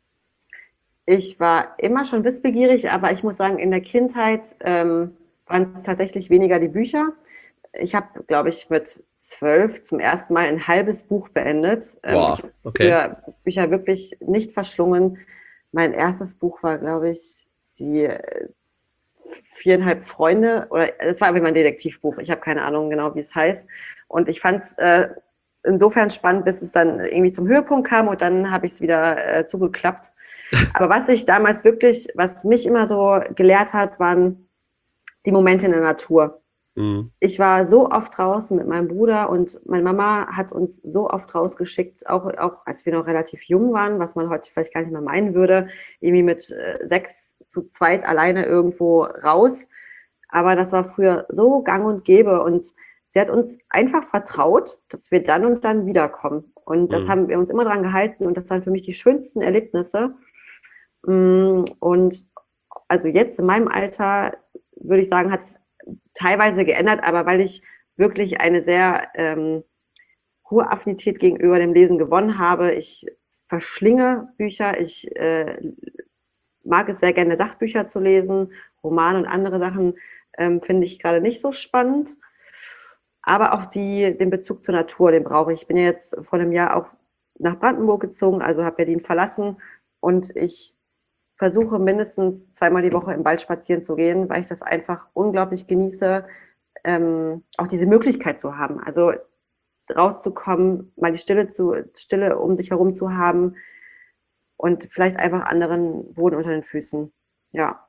ich war immer schon wissbegierig, aber ich muss sagen, in der Kindheit ähm, waren es tatsächlich weniger die Bücher. Ich habe, glaube ich, mit zwölf zum ersten Mal ein halbes Buch beendet. Ähm, ich Boah, habe okay. früher Bücher wirklich nicht verschlungen. Mein erstes Buch war, glaube ich, die äh, viereinhalb Freunde, oder es war einfach mein Detektivbuch. Ich habe keine Ahnung genau, wie es heißt. Und ich fand es äh, insofern spannend, bis es dann irgendwie zum Höhepunkt kam und dann habe ich es wieder äh, zugeklappt. Aber was ich damals wirklich, was mich immer so gelehrt hat, waren die Momente in der Natur. Hm. Ich war so oft draußen mit meinem Bruder und meine Mama hat uns so oft rausgeschickt, auch, auch als wir noch relativ jung waren, was man heute vielleicht gar nicht mehr meinen würde, irgendwie mit äh, sechs zu zweit alleine irgendwo raus. Aber das war früher so gang und gäbe und sie hat uns einfach vertraut, dass wir dann und dann wiederkommen. Und das Hm. haben wir uns immer dran gehalten und das waren für mich die schönsten Erlebnisse. Mm, Und also jetzt in meinem Alter würde ich sagen, hat es teilweise geändert, aber weil ich wirklich eine sehr ähm, hohe Affinität gegenüber dem Lesen gewonnen habe. Ich verschlinge Bücher, ich äh, mag es sehr gerne, Sachbücher zu lesen, Romane und andere Sachen ähm, finde ich gerade nicht so spannend. Aber auch die, den Bezug zur Natur, den brauche ich. Ich bin ja jetzt vor einem Jahr auch nach Brandenburg gezogen, also habe Berlin verlassen und ich versuche mindestens zweimal die Woche im Wald spazieren zu gehen, weil ich das einfach unglaublich genieße, ähm, auch diese Möglichkeit zu haben. Also rauszukommen, mal die Stille, zu, Stille um sich herum zu haben. und vielleicht einfach anderen Boden unter den Füßen. Ja.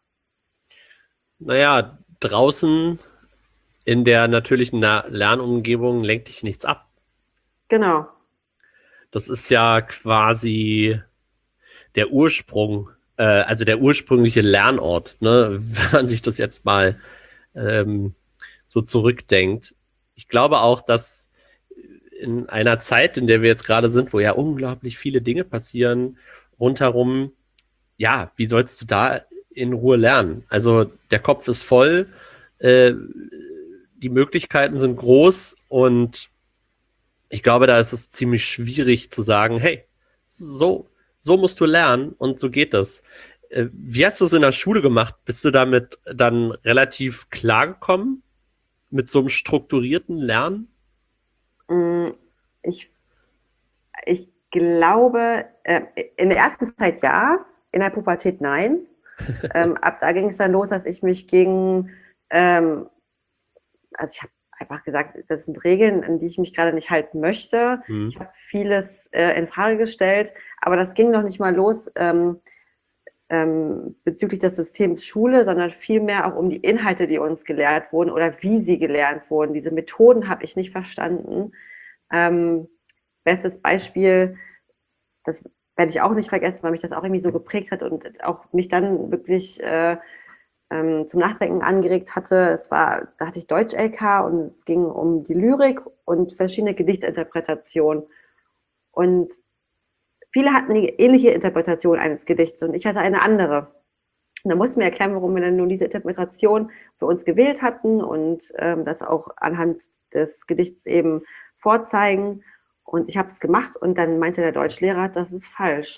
Naja, draußen in der natürlichen Na- Lernumgebung lenkt dich nichts ab. Genau. Das ist ja quasi der Ursprung, äh, also der ursprüngliche Lernort, ne? Wenn man sich das jetzt mal ähm, so zurückdenkt. Ich glaube auch, dass in einer Zeit, in der wir jetzt gerade sind, wo ja unglaublich viele Dinge passieren, rundherum, ja, wie sollst du da in Ruhe lernen? Also der Kopf ist voll, äh, die Möglichkeiten sind groß und ich glaube, da ist es ziemlich schwierig zu sagen, hey, so, so musst du lernen und so geht das. Äh, Wie hast du es in der Schule gemacht? Bist du damit dann relativ klargekommen mit so einem strukturierten Lernen? Mm, Ich, ich glaube, äh, in der ersten Zeit ja, in der Pubertät nein. ähm, ab da ging es dann los, dass ich mich gegen, ähm, also ich habe einfach gesagt, das sind Regeln, an die ich mich gerade nicht halten möchte. Hm. Ich habe vieles äh, in Frage gestellt, aber das ging noch nicht mal los ähm, ähm, bezüglich des Systems Schule, sondern vielmehr auch um die Inhalte, die uns gelehrt wurden oder wie sie gelernt wurden. Diese Methoden habe ich nicht verstanden. Ähm, bestes Beispiel, das werde ich auch nicht vergessen, weil mich das auch irgendwie so geprägt hat und auch mich dann wirklich äh, ähm, zum Nachdenken angeregt hatte. Es war, da hatte ich Deutsch-L K und es ging um die Lyrik und verschiedene Gedichtinterpretationen. Und viele hatten die ähnliche Interpretation eines Gedichts und ich hatte eine andere. Und da mussten wir erklären, warum wir dann nun diese Interpretation für uns gewählt hatten und ähm, das auch anhand des Gedichts eben vorzeigen. Und ich habe es gemacht und dann meinte der Deutschlehrer, das ist falsch.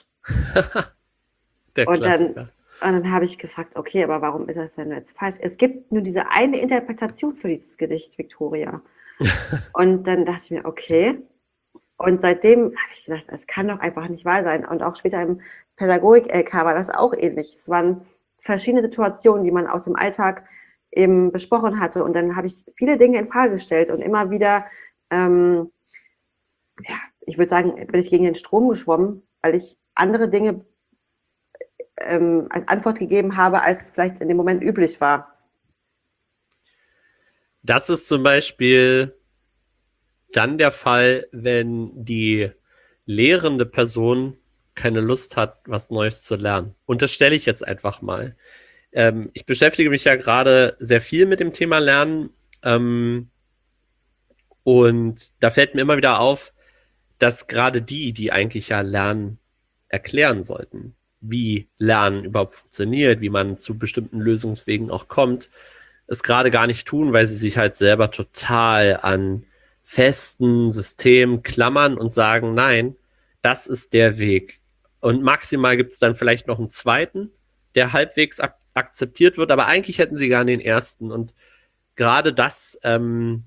Der Und dann, Klassiker. und dann habe ich gefragt, okay, aber warum ist das denn jetzt falsch? Es gibt nur diese eine Interpretation für dieses Gedicht, Victoria. Und dann dachte ich mir, okay. Und seitdem habe ich gedacht, es kann doch einfach nicht wahr sein. Und auch später im Pädagogik-L K war das auch ähnlich. Es waren verschiedene Situationen, die man aus dem Alltag eben besprochen hatte. Und dann habe ich viele Dinge in Frage gestellt und immer wieder, ähm, ja, ich würde sagen, bin ich gegen den Strom geschwommen, weil ich andere Dinge ähm, als Antwort gegeben habe, als vielleicht in dem Moment üblich war. Das ist zum Beispiel dann der Fall, wenn die lehrende Person keine Lust hat, was Neues zu lernen. Und das stelle ich jetzt einfach mal. Ähm, ich beschäftige mich ja gerade sehr viel mit dem Thema Lernen. Ähm, und da fällt mir immer wieder auf, dass gerade die, die eigentlich ja Lernen erklären sollten, wie Lernen überhaupt funktioniert, wie man zu bestimmten Lösungswegen auch kommt, es gerade gar nicht tun, weil sie sich halt selber total an festen Systemen klammern und sagen, nein, das ist der Weg. Und maximal gibt es dann vielleicht noch einen zweiten, der halbwegs ak akzeptiert wird, aber eigentlich hätten sie gerne den ersten. Und gerade das ähm,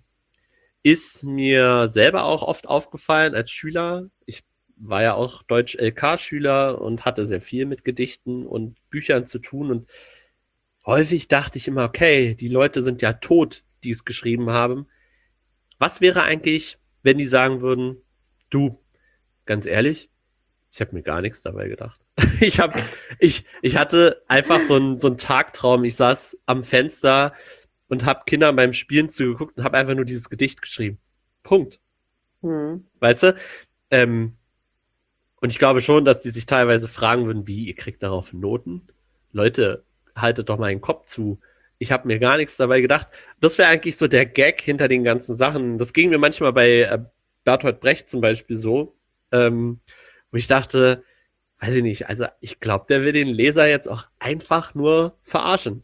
ist mir selber auch oft aufgefallen als Schüler. Ich war ja auch Deutsch-L K-Schüler und hatte sehr viel mit Gedichten und Büchern zu tun. Und häufig dachte ich immer, okay, die Leute sind ja tot, die es geschrieben haben. Was wäre eigentlich, wenn die sagen würden, du, ganz ehrlich, ich habe mir gar nichts dabei gedacht. Ich, hab, ich, ich hatte einfach so einen so einen Tagtraum. Ich saß am Fenster und habe Kindern beim Spielen zugeguckt und habe einfach nur dieses Gedicht geschrieben. Punkt. Hm. Weißt du? Ähm, und ich glaube schon, dass die sich teilweise fragen würden, wie, ihr kriegt darauf Noten? Leute, haltet doch mal den Kopf zu. Ich habe mir gar nichts dabei gedacht. Das wäre eigentlich so der Gag hinter den ganzen Sachen. Das ging mir manchmal bei äh, Bertolt Brecht zum Beispiel so, ähm, wo ich dachte, weiß ich nicht, also ich glaube, der will den Leser jetzt auch einfach nur verarschen.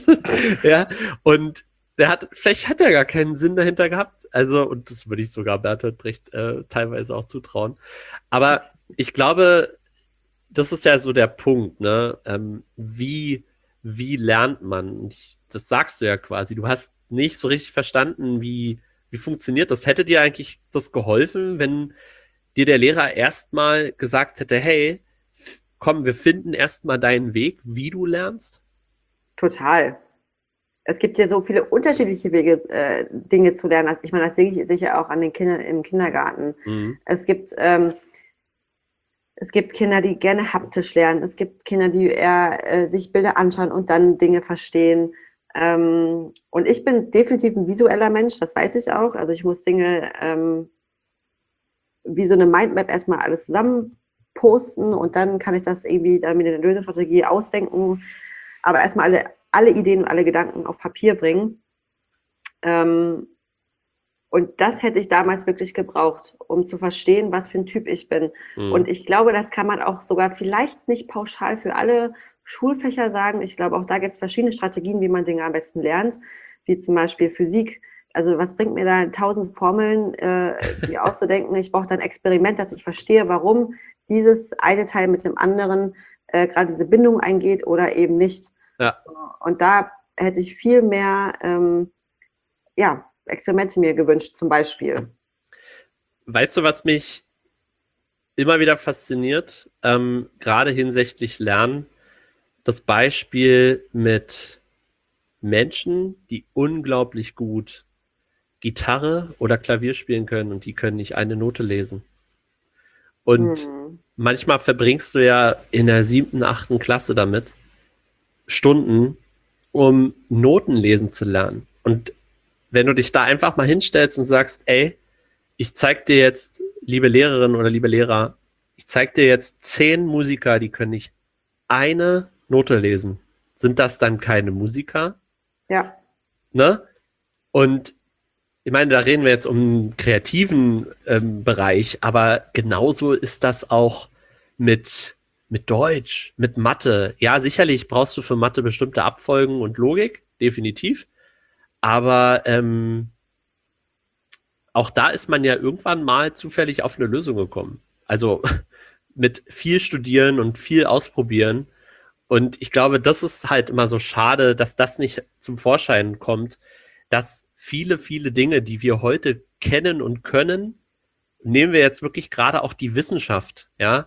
Ja, und der hat, vielleicht hat er gar keinen Sinn dahinter gehabt. Also, und das würde ich sogar Bertolt Brecht äh, teilweise auch zutrauen. Aber ich glaube, das ist ja so der Punkt, ne? Ähm, wie, wie lernt man? Und ich, das sagst du ja quasi. Du hast nicht so richtig verstanden, wie, wie funktioniert das. Hätte dir eigentlich das geholfen, wenn dir der Lehrer erstmal gesagt hätte, hey, f- komm, wir finden erstmal deinen Weg, wie du lernst? Total. Es gibt ja so viele unterschiedliche Wege, äh, Dinge zu lernen. Also ich meine, das sehe ich sicher auch an den Kindern im Kindergarten. Mhm. Es gibt, ähm, Es gibt Kinder, die gerne haptisch lernen. Es gibt Kinder, die eher äh, sich Bilder anschauen und dann Dinge verstehen. Ähm, und ich bin definitiv ein visueller Mensch, das weiß ich auch. Also ich muss Dinge ähm, wie so eine Mindmap erstmal alles zusammen posten und dann kann ich das irgendwie dann mit einer Lösungsstrategie ausdenken. Aber erstmal alle, alle Ideen und alle Gedanken auf Papier bringen. Ähm, und das hätte ich damals wirklich gebraucht, um zu verstehen, was für ein Typ ich bin. Mhm. Und ich glaube, das kann man auch sogar vielleicht nicht pauschal für alle Schulfächer sagen. Ich glaube, auch da gibt es verschiedene Strategien, wie man Dinge am besten lernt, wie zum Beispiel Physik. Also was bringt mir da tausend Formeln, äh, die auszudenken? Ich brauche dann ein Experiment, dass ich verstehe, warum dieses eine Teil mit dem anderen äh, gerade diese Bindung eingeht oder eben nicht. Ja. So, und da hätte ich viel mehr ähm, ja, Experimente mir gewünscht, zum Beispiel. Weißt du, was mich immer wieder fasziniert, ähm, gerade hinsichtlich Lernen? Das Beispiel mit Menschen, die unglaublich gut Gitarre oder Klavier spielen können und die können nicht eine Note lesen. Und Hm. manchmal verbringst du ja in der siebten, achten Klasse damit Stunden, um Noten lesen zu lernen. Und wenn du dich da einfach mal hinstellst und sagst, ey, ich zeig dir jetzt, liebe Lehrerin oder liebe Lehrer, ich zeig dir jetzt zehn Musiker, die können nicht eine Note lesen. Sind das dann keine Musiker? Ja. Ne? Und ich meine, da reden wir jetzt um einen kreativen ähm, Bereich, aber genauso ist das auch mit, mit Deutsch, mit Mathe. Ja, sicherlich brauchst du für Mathe bestimmte Abfolgen und Logik, definitiv. Aber ähm, auch da ist man ja irgendwann mal zufällig auf eine Lösung gekommen. Also mit viel Studieren und viel Ausprobieren. Und ich glaube, das ist halt immer so schade, dass das nicht zum Vorschein kommt, dass viele, viele Dinge, die wir heute kennen und können, nehmen wir jetzt wirklich gerade auch die Wissenschaft, ja.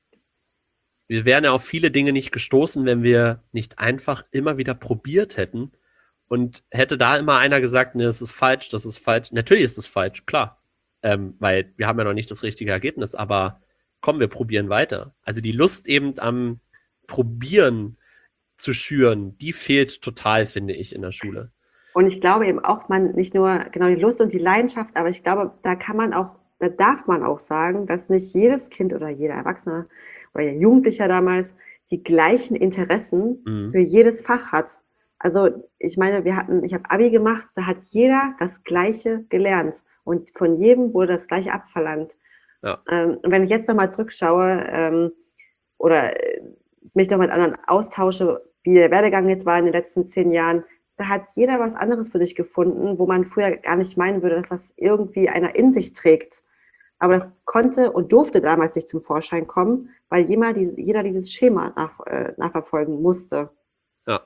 Wir wären ja auf viele Dinge nicht gestoßen, wenn wir nicht einfach immer wieder probiert hätten. Und hätte da immer einer gesagt, nee, das ist falsch, das ist falsch. Natürlich ist es falsch, klar. Ähm, weil wir haben ja noch nicht das richtige Ergebnis, aber komm, wir probieren weiter. Also die Lust eben am Probieren zu schüren, die fehlt total, finde ich, in der Schule. Und ich glaube eben auch, man nicht nur genau die Lust und die Leidenschaft, aber ich glaube, da kann man auch, da darf man auch sagen, dass nicht jedes Kind oder jeder Erwachsene oder jeder Jugendlicher damals die gleichen Interessen Mhm. für jedes Fach hat. Also ich meine, wir hatten, ich habe Abi gemacht, da hat jeder das Gleiche gelernt und von jedem wurde das Gleiche abverlangt. Ja. Ähm, und wenn ich jetzt nochmal zurückschaue ähm, oder äh, mich noch mit anderen austausche, wie der Werdegang jetzt war in den letzten zehn Jahren, da hat jeder was anderes für sich gefunden, wo man früher gar nicht meinen würde, dass das irgendwie einer in sich trägt. Aber das konnte und durfte damals nicht zum Vorschein kommen, weil jeder, jeder dieses Schema nach, äh, nachverfolgen musste. Ja.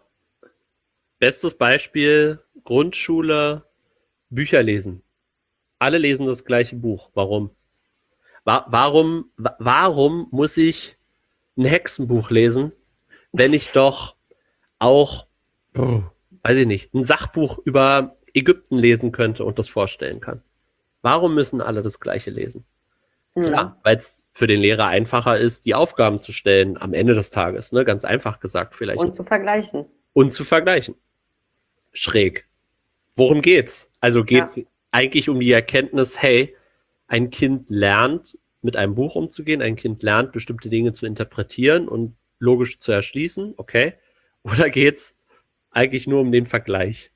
Bestes Beispiel, Grundschule, Bücher lesen. Alle lesen das gleiche Buch. Warum? Wa- warum, wa- warum muss ich ein Hexenbuch lesen, wenn ich doch auch, oh, weiß ich nicht, ein Sachbuch über Ägypten lesen könnte und das vorstellen kann? Warum müssen alle das Gleiche lesen? Mhm. Klar, weil es für den Lehrer einfacher ist, die Aufgaben zu stellen am Ende des Tages, ne? Ganz einfach gesagt vielleicht. Und zu vergleichen. Und zu vergleichen. Schräg. Worum geht's? Also geht's Ja. eigentlich um die Erkenntnis, hey, ein Kind lernt, mit einem Buch umzugehen, ein Kind lernt, bestimmte Dinge zu interpretieren und logisch zu erschließen, okay? Oder geht's eigentlich nur um den Vergleich?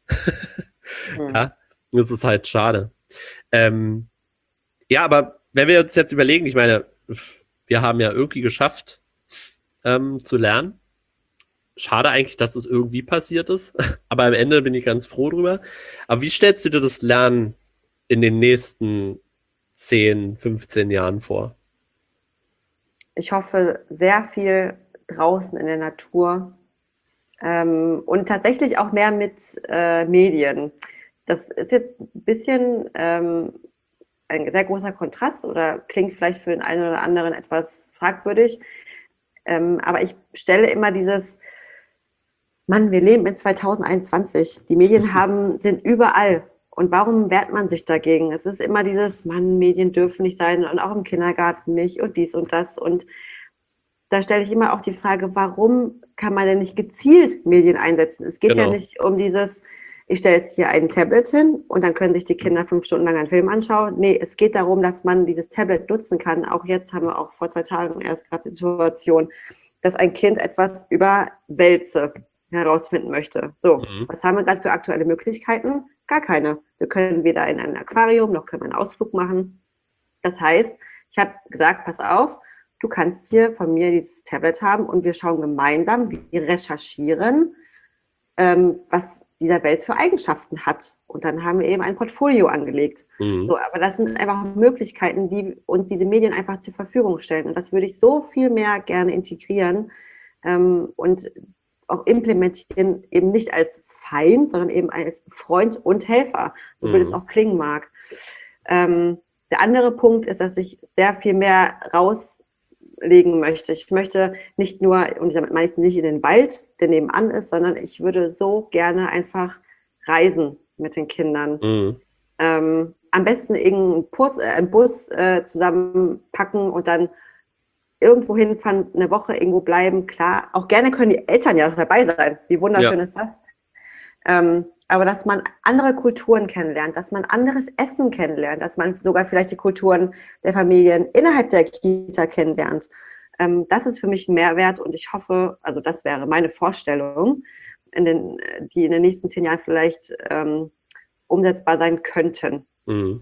Mhm. Ja, das ist halt schade. Ähm, ja, aber wenn wir uns jetzt überlegen, ich meine, wir haben ja irgendwie geschafft, ähm, zu lernen. Schade eigentlich, dass es irgendwie passiert ist, aber am Ende bin ich ganz froh drüber. Aber wie stellst du dir das Lernen in den nächsten zehn, fünfzehn Jahren vor? Ich hoffe sehr viel draußen in der Natur ähm, und tatsächlich auch mehr mit äh, Medien. Das ist jetzt ein bisschen ähm, ein sehr großer Kontrast oder klingt vielleicht für den einen oder anderen etwas fragwürdig. Ähm, aber ich stelle immer dieses, Mann, wir leben in zweitausendeinundzwanzig. Die Medien haben, sind überall. Und warum wehrt man sich dagegen? Es ist immer dieses, Mann, Medien dürfen nicht sein und auch im Kindergarten nicht und dies und das. Und da stelle ich immer auch die Frage, warum kann man denn nicht gezielt Medien einsetzen? Es geht Genau. ja nicht um dieses, ich stelle jetzt hier ein Tablet hin und dann können sich die Kinder fünf Stunden lang einen Film anschauen. Nee, es geht darum, dass man dieses Tablet nutzen kann. Auch jetzt haben wir auch vor zwei Tagen erst gerade die Situation, dass ein Kind etwas über Wälze herausfinden möchte. So, Mhm. was haben wir gerade für aktuelle Möglichkeiten? Gar keine. Wir können weder in ein Aquarium, noch können wir einen Ausflug machen. Das heißt, ich habe gesagt, pass auf, du kannst hier von mir dieses Tablet haben und wir schauen gemeinsam, wir recherchieren, ähm, was dieser Wels für Eigenschaften hat. Und dann haben wir eben ein Portfolio angelegt. Mhm. So, aber das sind einfach Möglichkeiten, die uns diese Medien einfach zur Verfügung stellen. Und das würde ich so viel mehr gerne integrieren ähm, und auch implementieren, eben nicht als Feind, sondern eben als Freund und Helfer, so wie es Mhm. auch klingen mag. Ähm, der andere Punkt ist, dass ich sehr viel mehr rauslegen möchte. Ich möchte nicht nur, und damit meine ich nicht in den Wald, der nebenan ist, sondern ich würde so gerne einfach reisen mit den Kindern. Mhm. Ähm, am besten irgendeinen Bus, äh, einen Bus äh, zusammenpacken und dann irgendwo hinfahren, eine Woche irgendwo bleiben, klar. Auch gerne können die Eltern ja dabei sein. Wie wunderschön Ja. ist das? Ähm, aber dass man andere Kulturen kennenlernt, dass man anderes Essen kennenlernt, dass man sogar vielleicht die Kulturen der Familien innerhalb der Kita kennenlernt. Ähm, das ist für mich ein Mehrwert und ich hoffe, also das wäre meine Vorstellung, in den, die in den nächsten zehn Jahren vielleicht ähm, umsetzbar sein könnten. Mhm.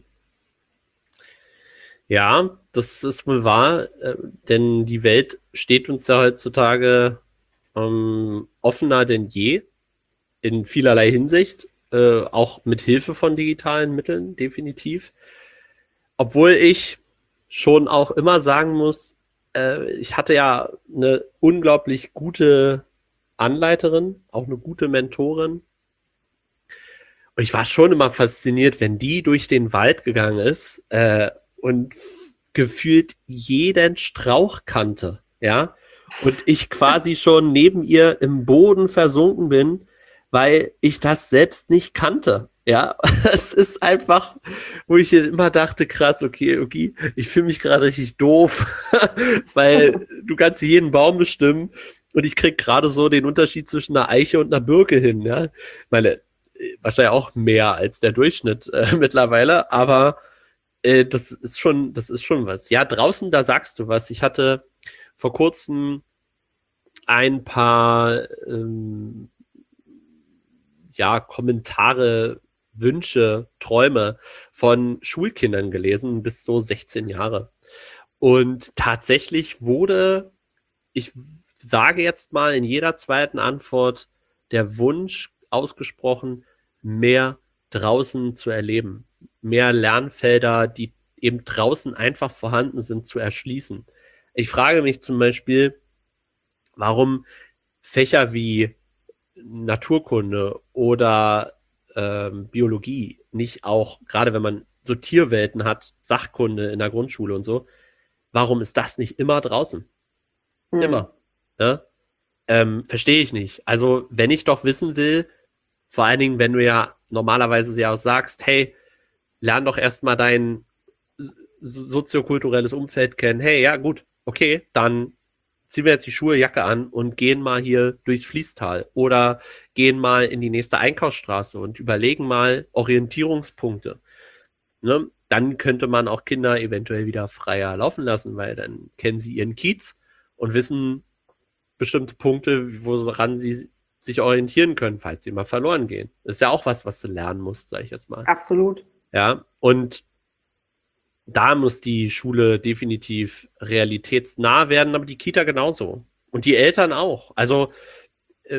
Ja, das ist wohl wahr, äh, denn die Welt steht uns ja heutzutage ähm, offener denn je in vielerlei Hinsicht, äh, auch mit Hilfe von digitalen Mitteln, definitiv. Obwohl ich schon auch immer sagen muss, äh, ich hatte ja eine unglaublich gute Anleiterin, auch eine gute Mentorin. Und ich war schon immer fasziniert, wenn die durch den Wald gegangen ist äh, und f- gefühlt jeden Strauch kannte, ja. Und ich quasi schon neben ihr im Boden versunken bin, weil ich das selbst nicht kannte. Ja, es ist einfach, wo ich immer dachte, krass, okay, okay, ich fühle mich gerade richtig doof, weil du kannst jeden Baum bestimmen und ich krieg gerade so den Unterschied zwischen einer Eiche und einer Birke hin, ja. Meine, wahrscheinlich auch mehr als der Durchschnitt äh, mittlerweile, aber äh, das ist schon, das ist schon was. Ja, draußen, da sagst du was. Ich hatte vor kurzem ein paar ähm, ja, Kommentare, Wünsche, Träume von Schulkindern gelesen, bis so sechzehn Jahre. Und tatsächlich wurde, ich sage jetzt mal in jeder zweiten Antwort, der Wunsch ausgesprochen, mehr draußen zu erleben. Mehr Lernfelder, die eben draußen einfach vorhanden sind, zu erschließen. Ich frage mich zum Beispiel, warum Fächer wie Naturkunde oder ähm, Biologie nicht auch, gerade wenn man so Tierwelten hat, Sachkunde in der Grundschule und so, warum ist das nicht immer draußen? Hm. Immer. Ne? Ähm, verstehe ich nicht. Also, wenn ich doch wissen will, vor allen Dingen, wenn du ja normalerweise ja auch sagst, hey, lern doch erstmal dein soziokulturelles Umfeld kennen. Hey, ja, gut, okay, dann ziehen wir jetzt die Schuhe, Jacke an und gehen mal hier durchs Fließtal oder gehen mal in die nächste Einkaufsstraße und überlegen mal Orientierungspunkte. Ne? Dann könnte man auch Kinder eventuell wieder freier laufen lassen, weil dann kennen sie ihren Kiez und wissen bestimmte Punkte, woran sie sich orientieren können, falls sie mal verloren gehen. Das ist ja auch was, was du lernen musst, sage ich jetzt mal. Absolut. Ja, und da muss die Schule definitiv realitätsnah werden, aber die Kita genauso. Und die Eltern auch. Also äh,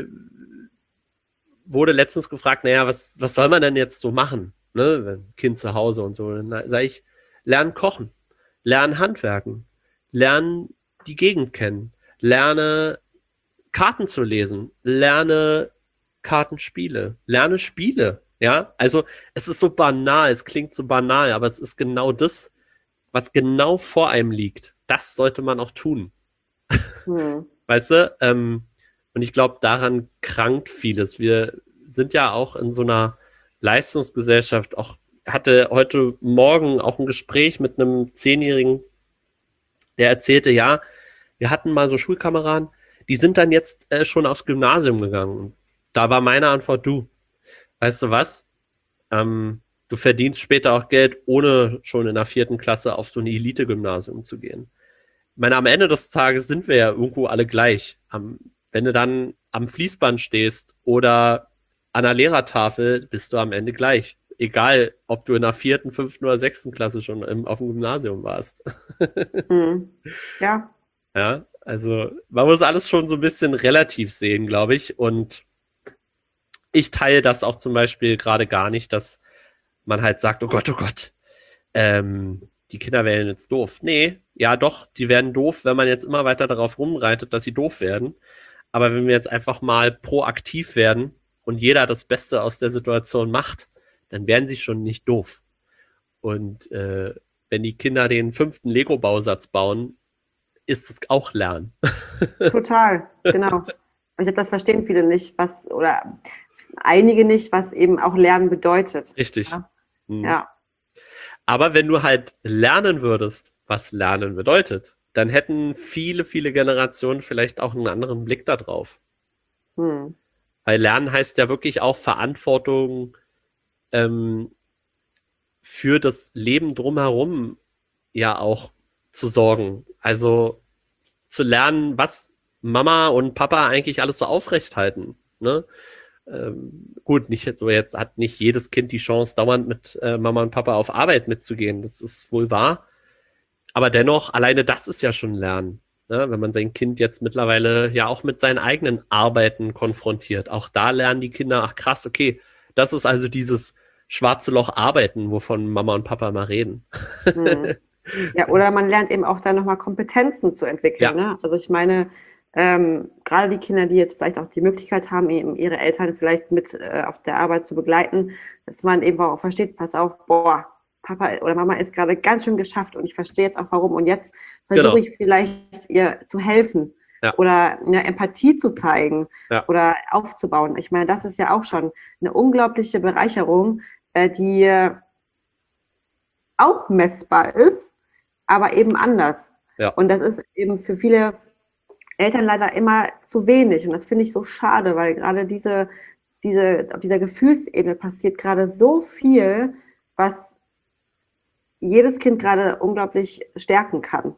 wurde letztens gefragt, naja, was, was soll man denn jetzt so machen? Ne? Wenn Kind zu Hause und so. Dann sage ich, lernen kochen, lernen handwerken, lernen die Gegend kennen, lerne Karten zu lesen, lerne Kartenspiele, lerne Spiele. Ja, also es ist so banal, es klingt so banal, aber es ist genau das, was genau vor einem liegt. Das sollte man auch tun. Hm. Weißt du? Ähm, und ich glaube, daran krankt vieles. Wir sind ja auch in so einer Leistungsgesellschaft. Auch hatte heute Morgen auch ein Gespräch mit einem Zehnjährigen, der erzählte, ja, wir hatten mal so Schulkameraden, die sind dann jetzt äh, schon aufs Gymnasium gegangen. Und da war meine Antwort, du, weißt du was? Ähm, du verdienst später auch Geld, ohne schon in der vierten Klasse auf so ein Elite-Gymnasium zu gehen. Ich meine, am Ende des Tages sind wir ja irgendwo alle gleich. Am, wenn du dann am Fließband stehst oder an der Lehrertafel, bist du am Ende gleich. Egal, ob du in der vierten, fünften oder sechsten Klasse schon im, auf dem Gymnasium warst. Mhm. Ja. Ja, also man muss alles schon so ein bisschen relativ sehen, glaube ich. Und ich teile das auch zum Beispiel gerade gar nicht, dass man halt sagt, oh Gott, oh Gott, ähm, die Kinder werden jetzt doof. Nee, ja doch, die werden doof, wenn man jetzt immer weiter darauf rumreitet, dass sie doof werden. Aber wenn wir jetzt einfach mal proaktiv werden und jeder das Beste aus der Situation macht, dann werden sie schon nicht doof. Und äh, wenn die Kinder den fünften Lego-Bausatz bauen, ist es auch Lernen. Total, genau. Und ich glaube, das verstehen viele nicht, was, oder einige nicht, was eben auch Lernen bedeutet. Richtig. Ja. Mhm. Ja. Aber wenn du halt lernen würdest, was Lernen bedeutet, dann hätten viele, viele Generationen vielleicht auch einen anderen Blick da drauf. Hm. Weil Lernen heißt ja wirklich auch Verantwortung ähm, für das Leben drumherum ja auch zu sorgen. Also zu lernen, was Mama und Papa eigentlich alles so aufrecht halten. Ne? Ähm, gut, nicht jetzt, so jetzt hat nicht jedes Kind die Chance, dauernd mit äh, Mama und Papa auf Arbeit mitzugehen. Das ist wohl wahr. Aber dennoch, alleine das ist ja schon Lernen. Ne? Wenn man sein Kind jetzt mittlerweile ja auch mit seinen eigenen Arbeiten konfrontiert. Auch da lernen die Kinder, ach krass, okay, das ist also dieses schwarze Loch Arbeiten, wovon Mama und Papa mal reden. Hm. Ja, oder man lernt eben auch dann nochmal Kompetenzen zu entwickeln. Ja. Ne? Also ich meine, ähm, gerade die Kinder, die jetzt vielleicht auch die Möglichkeit haben, eben ihre Eltern vielleicht mit äh, auf der Arbeit zu begleiten, dass man eben auch versteht, pass auf, boah, Papa oder Mama ist gerade ganz schön geschafft und ich verstehe jetzt auch warum. Und jetzt versuche Genau. ich vielleicht ihr zu helfen Ja. oder eine Empathie zu zeigen Ja. oder aufzubauen. Ich meine, das ist ja auch schon eine unglaubliche Bereicherung, äh, die äh, auch messbar ist, aber eben anders. Ja. Und das ist eben für viele Eltern leider immer zu wenig. Und das finde ich so schade, weil gerade diese, diese, auf dieser Gefühlsebene passiert gerade so viel, was jedes Kind gerade unglaublich stärken kann.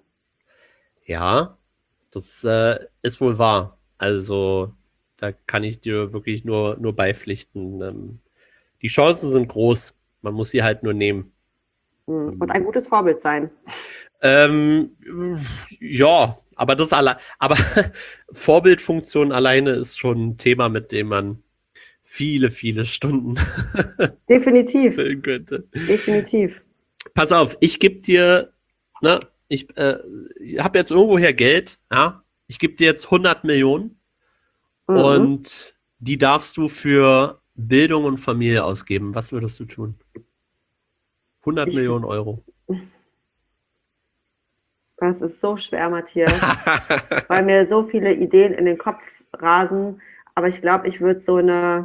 Ja, das äh, ist wohl wahr. Also da kann ich dir wirklich nur, nur beipflichten. Ähm, die Chancen sind groß. Man muss sie halt nur nehmen. Und ein gutes Vorbild sein. Ähm, ja, aber das alle, aber Vorbildfunktion alleine ist schon ein Thema, mit dem man viele, viele Stunden Definitiv, füllen könnte. definitiv. Pass auf, ich gebe dir, ne, ich äh, habe jetzt irgendwoher Geld, ja, ich gebe dir jetzt hundert Millionen Mhm. und die darfst du für Bildung und Familie ausgeben. Was würdest du tun? hundert Ich- Millionen Euro. Das ist so schwer, Matthias, weil mir so viele Ideen in den Kopf rasen. Aber ich glaube, ich würde so eine,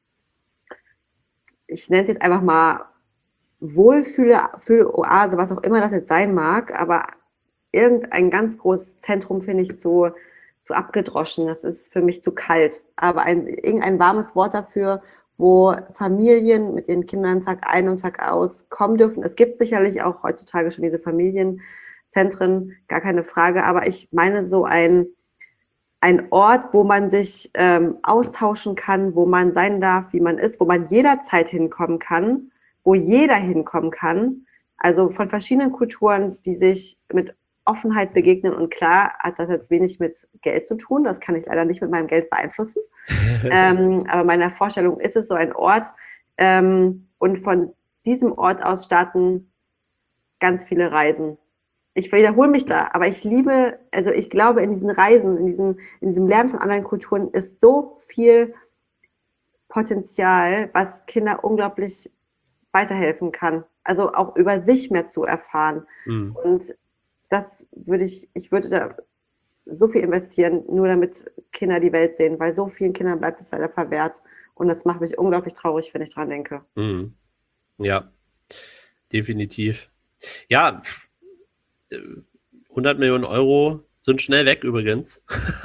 ich nenne es jetzt einfach mal Wohlfühl-Oase, was auch immer das jetzt sein mag, aber irgendein ganz großes Zentrum finde ich zu, zu abgedroschen. Das ist für mich zu kalt. Aber ein, irgendein warmes Wort dafür, wo Familien mit ihren Kindern Tag ein und Tag aus kommen dürfen. Es gibt sicherlich auch heutzutage schon diese Familienzentren, gar keine Frage. Aber ich meine so ein, ein Ort, wo man sich ähm, austauschen kann, wo man sein darf, wie man ist, wo man jederzeit hinkommen kann, wo jeder hinkommen kann. Also von verschiedenen Kulturen, die sich mit Offenheit begegnen. Und klar hat das jetzt wenig mit Geld zu tun. Das kann ich leider nicht mit meinem Geld beeinflussen. ähm, aber meiner Vorstellung ist es so ein Ort. Ähm, und von diesem Ort aus starten ganz viele Reisen. Ich wiederhole mich da, aber ich liebe, also ich glaube, in diesen Reisen, in diesem, in diesem Lernen von anderen Kulturen ist so viel Potenzial, was Kinder unglaublich weiterhelfen kann. Also auch über sich mehr zu erfahren. Mhm. Und das würde ich, ich würde da so viel investieren, nur damit Kinder die Welt sehen, weil so vielen Kindern bleibt es leider verwehrt. Und das macht mich unglaublich traurig, wenn ich dran denke. Mhm. Ja, definitiv. Ja, hundert Millionen Euro sind schnell weg übrigens.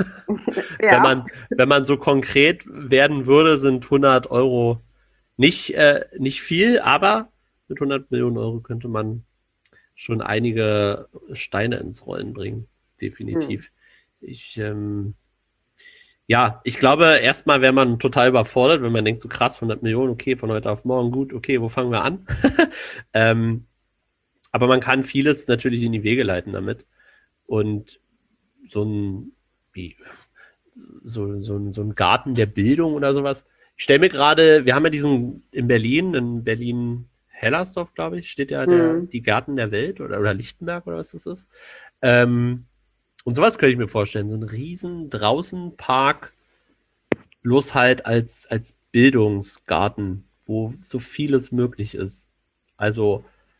Ja. Wenn man, wenn man so konkret werden würde, sind hundert Euro nicht, äh, nicht viel, aber mit hundert Millionen Euro könnte man schon einige Steine ins Rollen bringen. Definitiv. Hm. Ich, ähm, ja, ich glaube, erstmal wäre man total überfordert, wenn man denkt, so krass, hundert Millionen, okay, von heute auf morgen, gut, okay, wo fangen wir an? ähm, aber man kann vieles natürlich in die Wege leiten damit. Und so ein, wie, so, so, ein, so ein Garten der Bildung oder sowas. Ich stelle mir gerade, wir haben ja diesen in Berlin, in Berlin-Hellersdorf, glaube ich, steht ja der, Mhm. die Gärten der Welt oder, oder Lichtenberg oder was das ist. Ähm, und sowas könnte ich mir vorstellen. So ein riesen Draußenpark, bloß halt als, als Bildungsgarten, wo so vieles möglich ist. Also,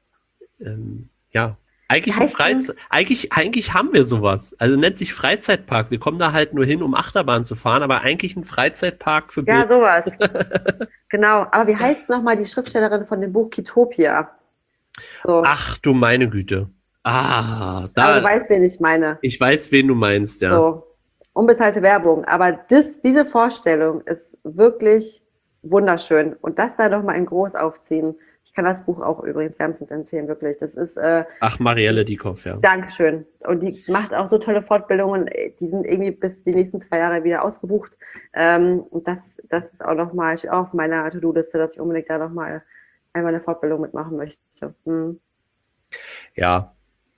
ähm, ja, eigentlich, Wie ein heißt Freize- eigentlich, eigentlich haben wir sowas. Also nennt sich Freizeitpark. Wir kommen da halt nur hin, um Achterbahn zu fahren, aber eigentlich ein Freizeitpark für Ja, Bild. sowas. Genau. Aber wie heißt nochmal die Schriftstellerin von dem Buch Kitopia? So. Ach du meine Güte. Ah, Aber da, du weißt, wen ich meine. ich weiß, wen du meinst, ja. So. Unbezahlte Werbung. Aber das, diese Vorstellung ist wirklich wunderschön. Und das da nochmal in groß aufziehen. Ich kann das Buch auch übrigens wärmstens empfehlen, wirklich. Das ist, äh, Ach, Marielle Dieckhoff, ja. Dankeschön. Und die macht auch so tolle Fortbildungen. Die sind irgendwie bis die nächsten zwei Jahre wieder ausgebucht. Ähm, und das, das ist auch nochmal, steht auch auf meiner To-Do-Liste, dass ich unbedingt da nochmal einmal eine Fortbildung mitmachen möchte. Hm. Ja.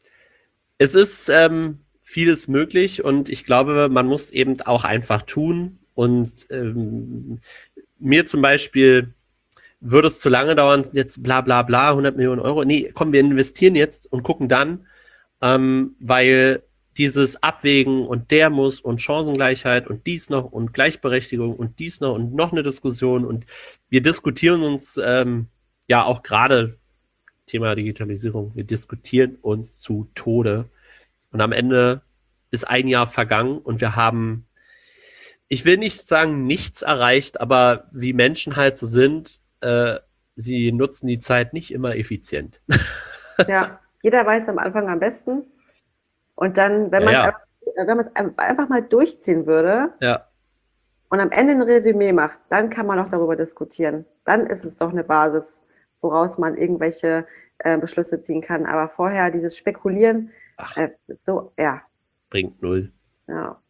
Es ist ähm, vieles möglich und ich glaube, man muss eben auch einfach tun. Und ähm, mir zum Beispiel würde es zu lange dauern, jetzt bla bla bla, hundert Millionen Euro. Nee, komm, wir investieren jetzt und gucken dann, ähm, weil dieses Abwägen und der muss und Chancengleichheit und dies noch und Gleichberechtigung und dies noch und noch eine Diskussion und wir diskutieren uns ähm, ja auch gerade Thema Digitalisierung, wir diskutieren uns zu Tode und am Ende ist ein Jahr vergangen und wir haben, ich will nicht sagen nichts erreicht, aber wie Menschen halt so sind, äh, sie nutzen die Zeit nicht immer effizient. Ja, jeder weiß am Anfang am besten. Und dann, wenn man Ja, es wenn man es einfach mal durchziehen würde ja, und am Ende ein Resümee macht, dann kann man auch darüber diskutieren. Dann ist es doch eine Basis, woraus man irgendwelche äh, Beschlüsse ziehen kann. Aber vorher dieses Spekulieren, ach, äh, so, ja, bringt null. ja.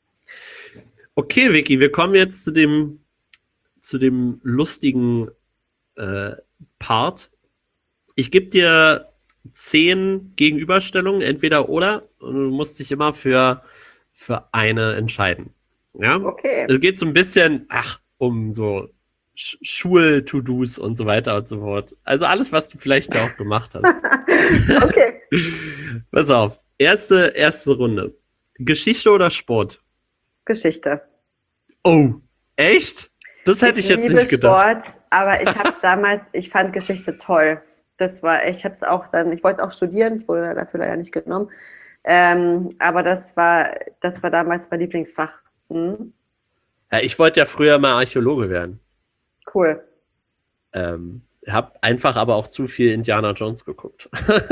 Okay, Vicky, wir kommen jetzt zu dem, zu dem lustigen äh, Part. Ich gebe dir zehn Gegenüberstellungen, entweder oder, und du musst dich immer für, für eine entscheiden. Ja? Okay. Es geht so ein bisschen, ach, um so Sch- Schul-To-Dos und so weiter und so fort. Also alles, was du vielleicht auch gemacht hast. Okay. Pass auf, erste, erste Runde. Geschichte oder Sport? Geschichte. Oh, echt? Das hätte ich, jetzt liebe nicht gedacht. Sport, aber ich habe damals, ich fand Geschichte toll. Das war echt, ich habe es auch dann, ich wollte es auch studieren, ich wurde dafür leider nicht genommen. Ähm, aber das war, das war damals mein Lieblingsfach. Hm? Ja, ich wollte ja früher mal Archäologe werden. Cool. Ähm, habe einfach aber auch zu viel Indiana Jones geguckt.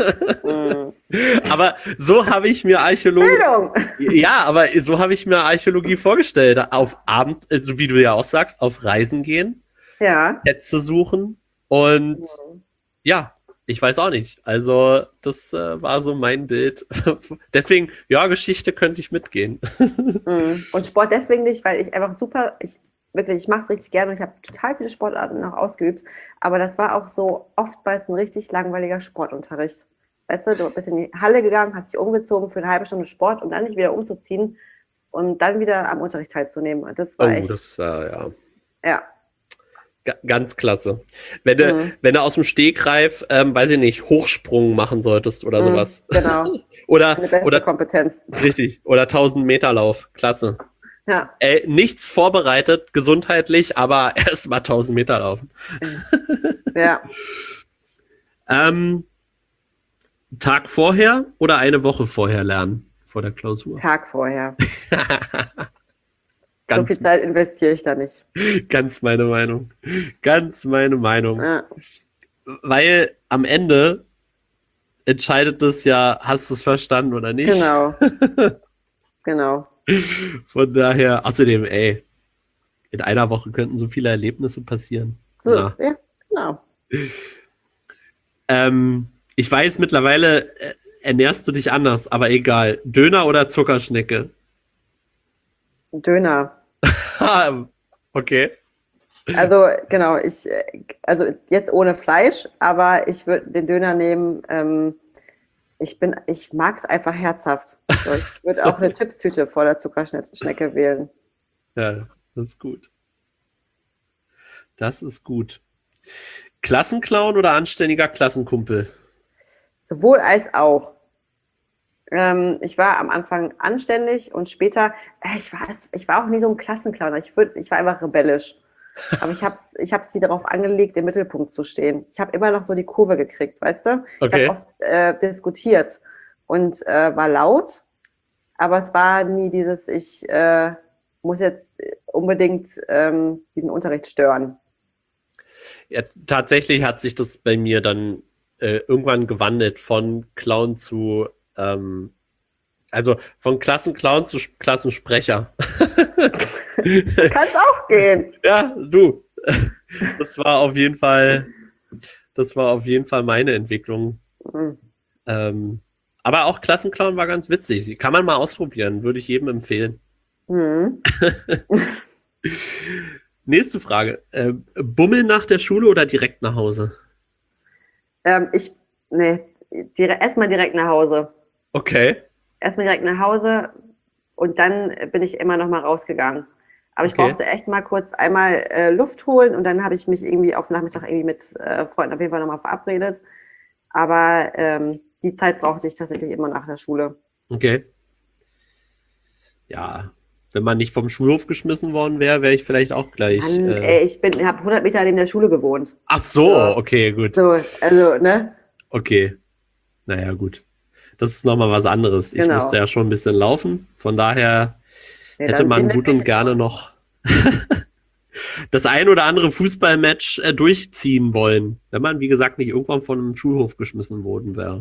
Hm. Aber so habe ich mir Archäologie. Bildung! Ja, aber so habe ich mir Archäologie vorgestellt. Auf Abend, so wie du ja auch sagst, auf Reisen gehen, Ja. Schätze suchen und Mhm. ja, ich weiß auch nicht. Also, das äh, war so mein Bild. Deswegen, ja, Geschichte könnte ich mitgehen. Mhm. Und Sport deswegen nicht, weil ich einfach super, ich wirklich, ich mache es richtig gerne und ich habe total viele Sportarten noch ausgeübt, aber das war auch so oftmals ein richtig langweiliger Sportunterricht. Weißt du, du bist in die Halle gegangen, hast dich umgezogen für eine halbe Stunde Sport, um dann nicht wieder umzuziehen und dann wieder am Unterricht teilzunehmen. Und das war Oh, echt, das war ja ja. ga- ganz klasse. Wenn du, Mhm. wenn du aus dem Stegreif, ähm, weiß ich nicht, Hochsprung machen solltest oder Mhm, sowas. genau. Oder, Meine beste oder, Kompetenz. richtig, oder tausend Meter Lauf. Klasse. Ja. Ey, nichts vorbereitet, gesundheitlich, aber erst mal tausend Meter laufen. Ja. Ähm, Tag vorher oder eine Woche vorher lernen? Vor der Klausur. Tag vorher. So Ganz, viel Zeit investiere ich da nicht. ganz meine Meinung. Ganz meine Meinung. Ja. Weil am Ende entscheidet es ja, hast du es verstanden oder nicht? Genau. genau. Von daher, außerdem, ey, in einer Woche könnten so viele Erlebnisse passieren. So, Na. ja, genau. Ähm, ich weiß, mittlerweile äh, ernährst du dich anders, aber egal. Döner oder Zuckerschnecke? Döner. Okay. Also genau, ich, äh, also jetzt ohne Fleisch, aber ich würde den Döner nehmen. Ähm, ich bin, ich mag es einfach herzhaft. So, ich würde auch eine Chipstüte vor der Zuckerschnecke wählen. Ja, das ist gut. Das ist gut. Klassenclown oder anständiger Klassenkumpel? Sowohl als auch. Ähm, ich war am Anfang anständig und später, äh, ich war, ich war auch nie so ein Klassenclown. Ich, würd, ich war einfach rebellisch. Aber ich habe es ich hab's sie darauf angelegt, im Mittelpunkt zu stehen. Ich habe immer noch so die Kurve gekriegt, weißt du? Ich Okay. habe oft äh, diskutiert und äh, war laut, aber es war nie dieses, ich äh, muss jetzt unbedingt ähm, diesen Unterricht stören. Ja, tatsächlich hat sich das bei mir dann äh, irgendwann gewandelt von Clown zu, ähm, also von Klassenclown zu Sch- Klassensprecher. Kann es auch gehen. Ja, du. Das war auf jeden Fall, das war auf jeden Fall meine Entwicklung. Mhm. Ähm, aber auch Klassenclown war ganz witzig. Kann man mal ausprobieren, würde ich jedem empfehlen. Mhm. Nächste Frage. Äh, Bummeln nach der Schule oder direkt nach Hause? Ähm, ich, nee, dire- erstmal direkt nach Hause. Okay. Erstmal direkt nach Hause und dann bin ich immer noch mal rausgegangen. Aber ich Okay. brauchte echt mal kurz einmal äh, Luft holen und dann habe ich mich irgendwie auf Nachmittag irgendwie mit äh, Freunden auf jeden Fall nochmal verabredet. Aber ähm, die Zeit brauchte ich tatsächlich immer nach der Schule. Okay. Ja, wenn man nicht vom Schulhof geschmissen worden wäre, wäre ich vielleicht auch gleich. Mann, Äh... ey, ich bin, habe hundert Meter neben der Schule gewohnt. Ach so, So. okay, gut. So, also, ne? Okay. Naja, gut. Das ist nochmal was anderes. Ich Genau. musste ja schon ein bisschen laufen. Von daher Nee, hätte dann man bin gut ich und gerne noch das ein oder andere Fußballmatch äh, durchziehen wollen, wenn man, wie gesagt, nicht irgendwann von einem Schulhof geschmissen worden wäre.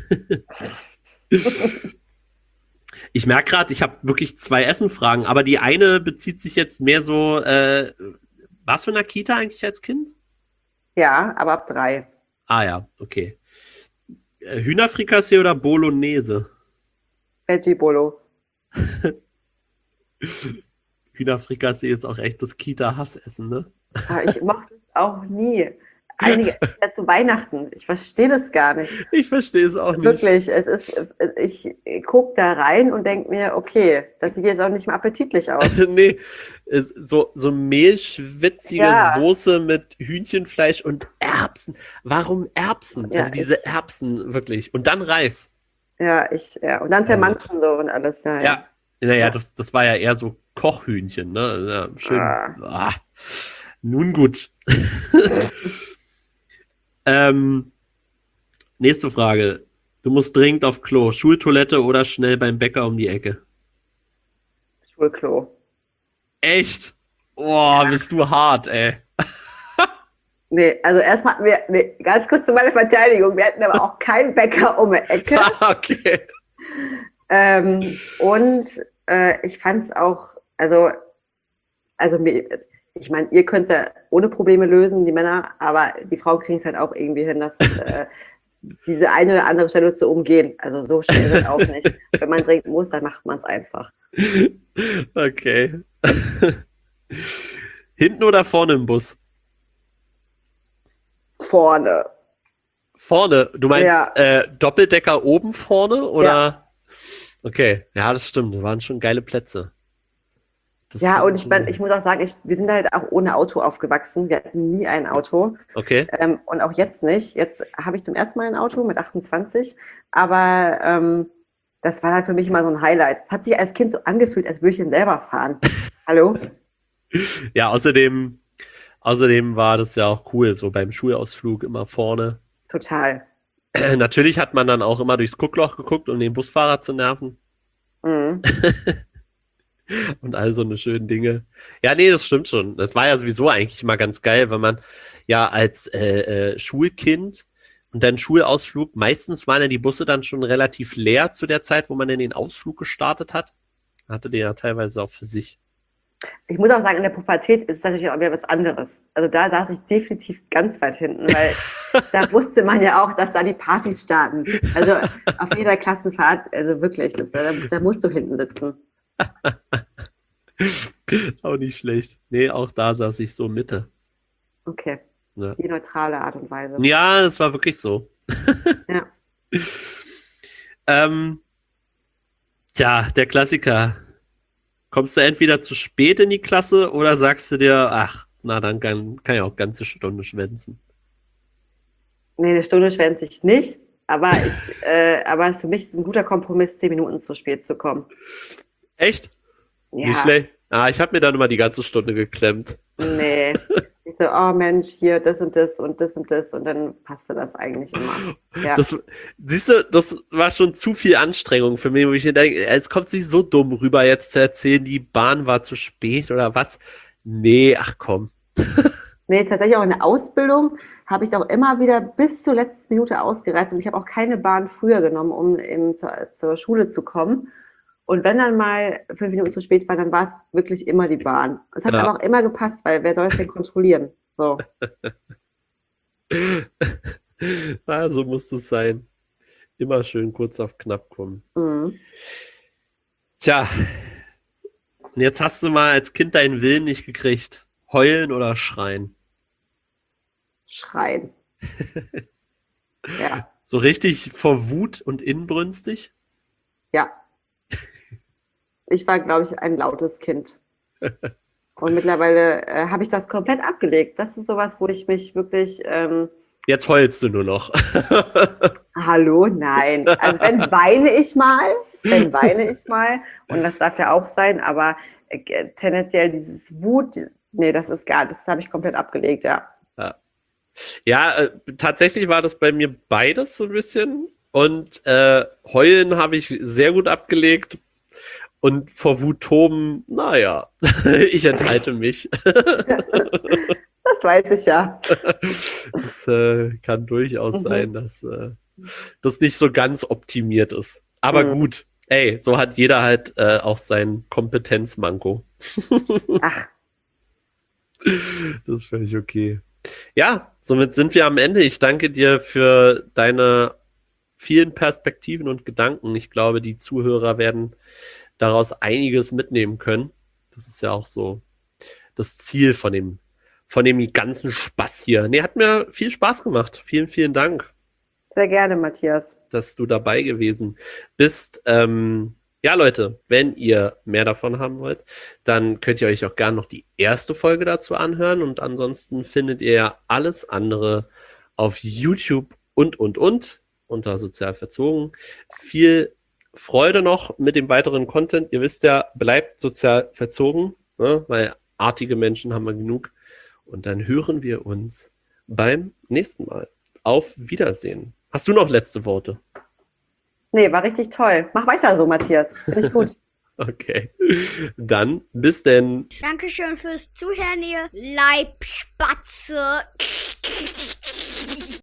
Ich merke gerade, ich habe wirklich zwei Essenfragen, aber die eine bezieht sich jetzt mehr so, äh, warst du in der Kita eigentlich als Kind? Ja, aber ab drei. Ah ja, okay. Äh, Hühnerfrikassee oder Bolognese? Veggie Bolo. Hühnerfrikassee ist auch echt das Kita-Hassessen, ne? Aber ich mochte es auch nie. Einige essen ja zu Weihnachten. Ich verstehe das gar nicht. Ich verstehe es auch nicht. Wirklich, es ist, ich gucke da rein und denke mir, okay, das sieht jetzt auch nicht mehr appetitlich aus. Nee, ist so, so mehlschwitzige Ja. Soße mit Hühnchenfleisch und Erbsen. Warum Erbsen? Ja, Also diese Erbsen, wirklich. Und dann Reis. Ja, ich, ja. Und dann zermanschen so und alles. Ja, Ja, naja, das, das war ja eher so Kochhühnchen, ne? Ja, schön. Ah. Ah. Nun gut. ähm, nächste Frage. Du musst dringend auf Klo. Schultoilette oder schnell beim Bäcker um die Ecke? Schulklo. Echt? Oh, bist du hart, ey. Nee, also erstmal hatten wir, nee, ganz kurz zu meiner Verteidigung, wir hatten aber auch keinen Bäcker um die Ecke. Okay. Ähm, und äh, ich fand es auch, also, also mir, ich meine, ihr könnt es ja ohne Probleme lösen, die Männer, aber die Frauen kriegen es halt auch irgendwie hin, dass äh, diese eine oder andere Stelle zu umgehen. Also so schnell ist es auch nicht. Wenn man dringend muss, dann macht man es einfach. Okay. Hinten oder vorne im Bus? Vorne. Vorne. Du meinst Ja. äh, Doppeldecker oben vorne oder? Ja. Okay, ja, das stimmt. Das waren schon geile Plätze. Das Ja, war und ich, schon- mein, ich muss auch sagen, ich, wir sind halt auch ohne Auto aufgewachsen. Wir hatten nie ein Auto. Okay. Ähm, und auch jetzt nicht. Jetzt habe ich zum ersten Mal ein Auto mit achtundzwanzig. Aber ähm, das war halt für mich immer so ein Highlight. Es hat sich als Kind so angefühlt, als würde ich ihn selber fahren. Hallo? Ja, außerdem, außerdem war das ja auch cool, so beim Schulausflug immer vorne. Total. Natürlich hat man dann auch immer durchs Guckloch geguckt, um den Busfahrer zu nerven Mhm. und all so eine schönen Dinge. Ja, nee, das stimmt schon. Das war ja sowieso eigentlich immer ganz geil, wenn man ja als äh, äh, Schulkind und dann Schulausflug, meistens waren ja die Busse dann schon relativ leer zu der Zeit, wo man in den Ausflug gestartet hat. Hatte den ja teilweise auch für sich. Ich muss auch sagen, in der Pubertät ist es natürlich auch wieder was anderes. Also da saß ich definitiv ganz weit hinten, weil da wusste man ja auch, dass da die Partys starten. Also auf jeder Klassenfahrt, also wirklich, da, da musst du hinten sitzen. Auch nicht schlecht. Nee, auch da saß ich so Mitte. Okay, Ja, die neutrale Art und Weise. ja, es war wirklich so. Ja. Ähm, tja, der Klassiker. Kommst du entweder zu spät in die Klasse oder sagst du dir, ach, na dann kann, kann ich auch ganze Stunde schwänzen. Nee, eine Stunde schwänze ich nicht, aber, ich, äh, aber für mich ist ein guter Kompromiss, zehn Minuten zu spät zu kommen. Echt? Ja, Nicht schlecht. Ah, ich habe mir dann immer die ganze Stunde geklemmt. nee. Ich so, oh Mensch, hier das und das und das und das und dann passte das eigentlich immer. Ja. Das, siehst du, das war schon zu viel Anstrengung für mich, wo ich mir denke, es kommt sich so dumm rüber, jetzt zu erzählen, die Bahn war zu spät oder was. Nee, ach komm. Nee, tatsächlich auch in der Ausbildung habe ich es auch immer wieder bis zur letzten Minute ausgereizt und ich habe auch keine Bahn früher genommen, um eben zur, zur Schule zu kommen. Und wenn dann mal fünf Minuten zu spät war, dann war es wirklich immer die Bahn. Es hat Ja. aber auch immer gepasst, weil wer soll es denn kontrollieren? So. Ah, so muss es sein. Immer schön kurz auf knapp kommen. Mhm. Tja, und jetzt hast du mal als Kind deinen Willen nicht gekriegt. Heulen oder schreien? Schreien. Ja, So richtig vor Wut und inbrünstig? ja. Ich war, glaube ich, ein lautes Kind. Und mittlerweile äh, habe ich das komplett abgelegt. Das ist sowas, wo ich mich wirklich, ähm, Jetzt heulst du nur noch. hallo, nein. Also wenn weine ich mal, wenn weine ich mal und das darf ja auch sein, aber äh, tendenziell dieses Wut, nee, das ist gar, das habe ich komplett abgelegt, ja. Ja, äh, tatsächlich war das bei mir beides so ein bisschen. Und äh, heulen habe ich sehr gut abgelegt. Und vor Wut toben, naja, ich enthalte mich. Das weiß ich ja. Das äh, kann durchaus Mhm. sein, dass äh, das nicht so ganz optimiert ist. Aber Mhm. gut, ey, so hat jeder halt äh, auch sein Kompetenzmanko. Ach, Das ist völlig okay. Ja, somit sind wir am Ende. Ich danke dir für deine vielen Perspektiven und Gedanken. Ich glaube, die Zuhörer werden daraus einiges mitnehmen können. Das ist ja auch so das Ziel von dem, von dem ganzen Spaß hier. Nee, hat mir viel Spaß gemacht. Vielen, vielen Dank, sehr gerne, Matthias. dass du dabei gewesen bist. Ähm, ja, Leute, wenn ihr mehr davon haben wollt, dann könnt ihr euch auch gerne noch die erste Folge dazu anhören. Und ansonsten findet ihr ja alles andere auf YouTube und, und, und unter Sozial Verzogen. Viel Freude noch mit dem weiteren Content. Ihr wisst ja, bleibt sozial verzogen, ne? Weil artige Menschen haben wir genug. Und dann hören wir uns beim nächsten Mal. Auf Wiedersehen. Hast du noch letzte Worte? Nee, war richtig toll. Mach weiter so, Matthias. Finde ich gut. Okay. Dann bis denn. Dankeschön fürs Zuhören, ihr Leibspatze.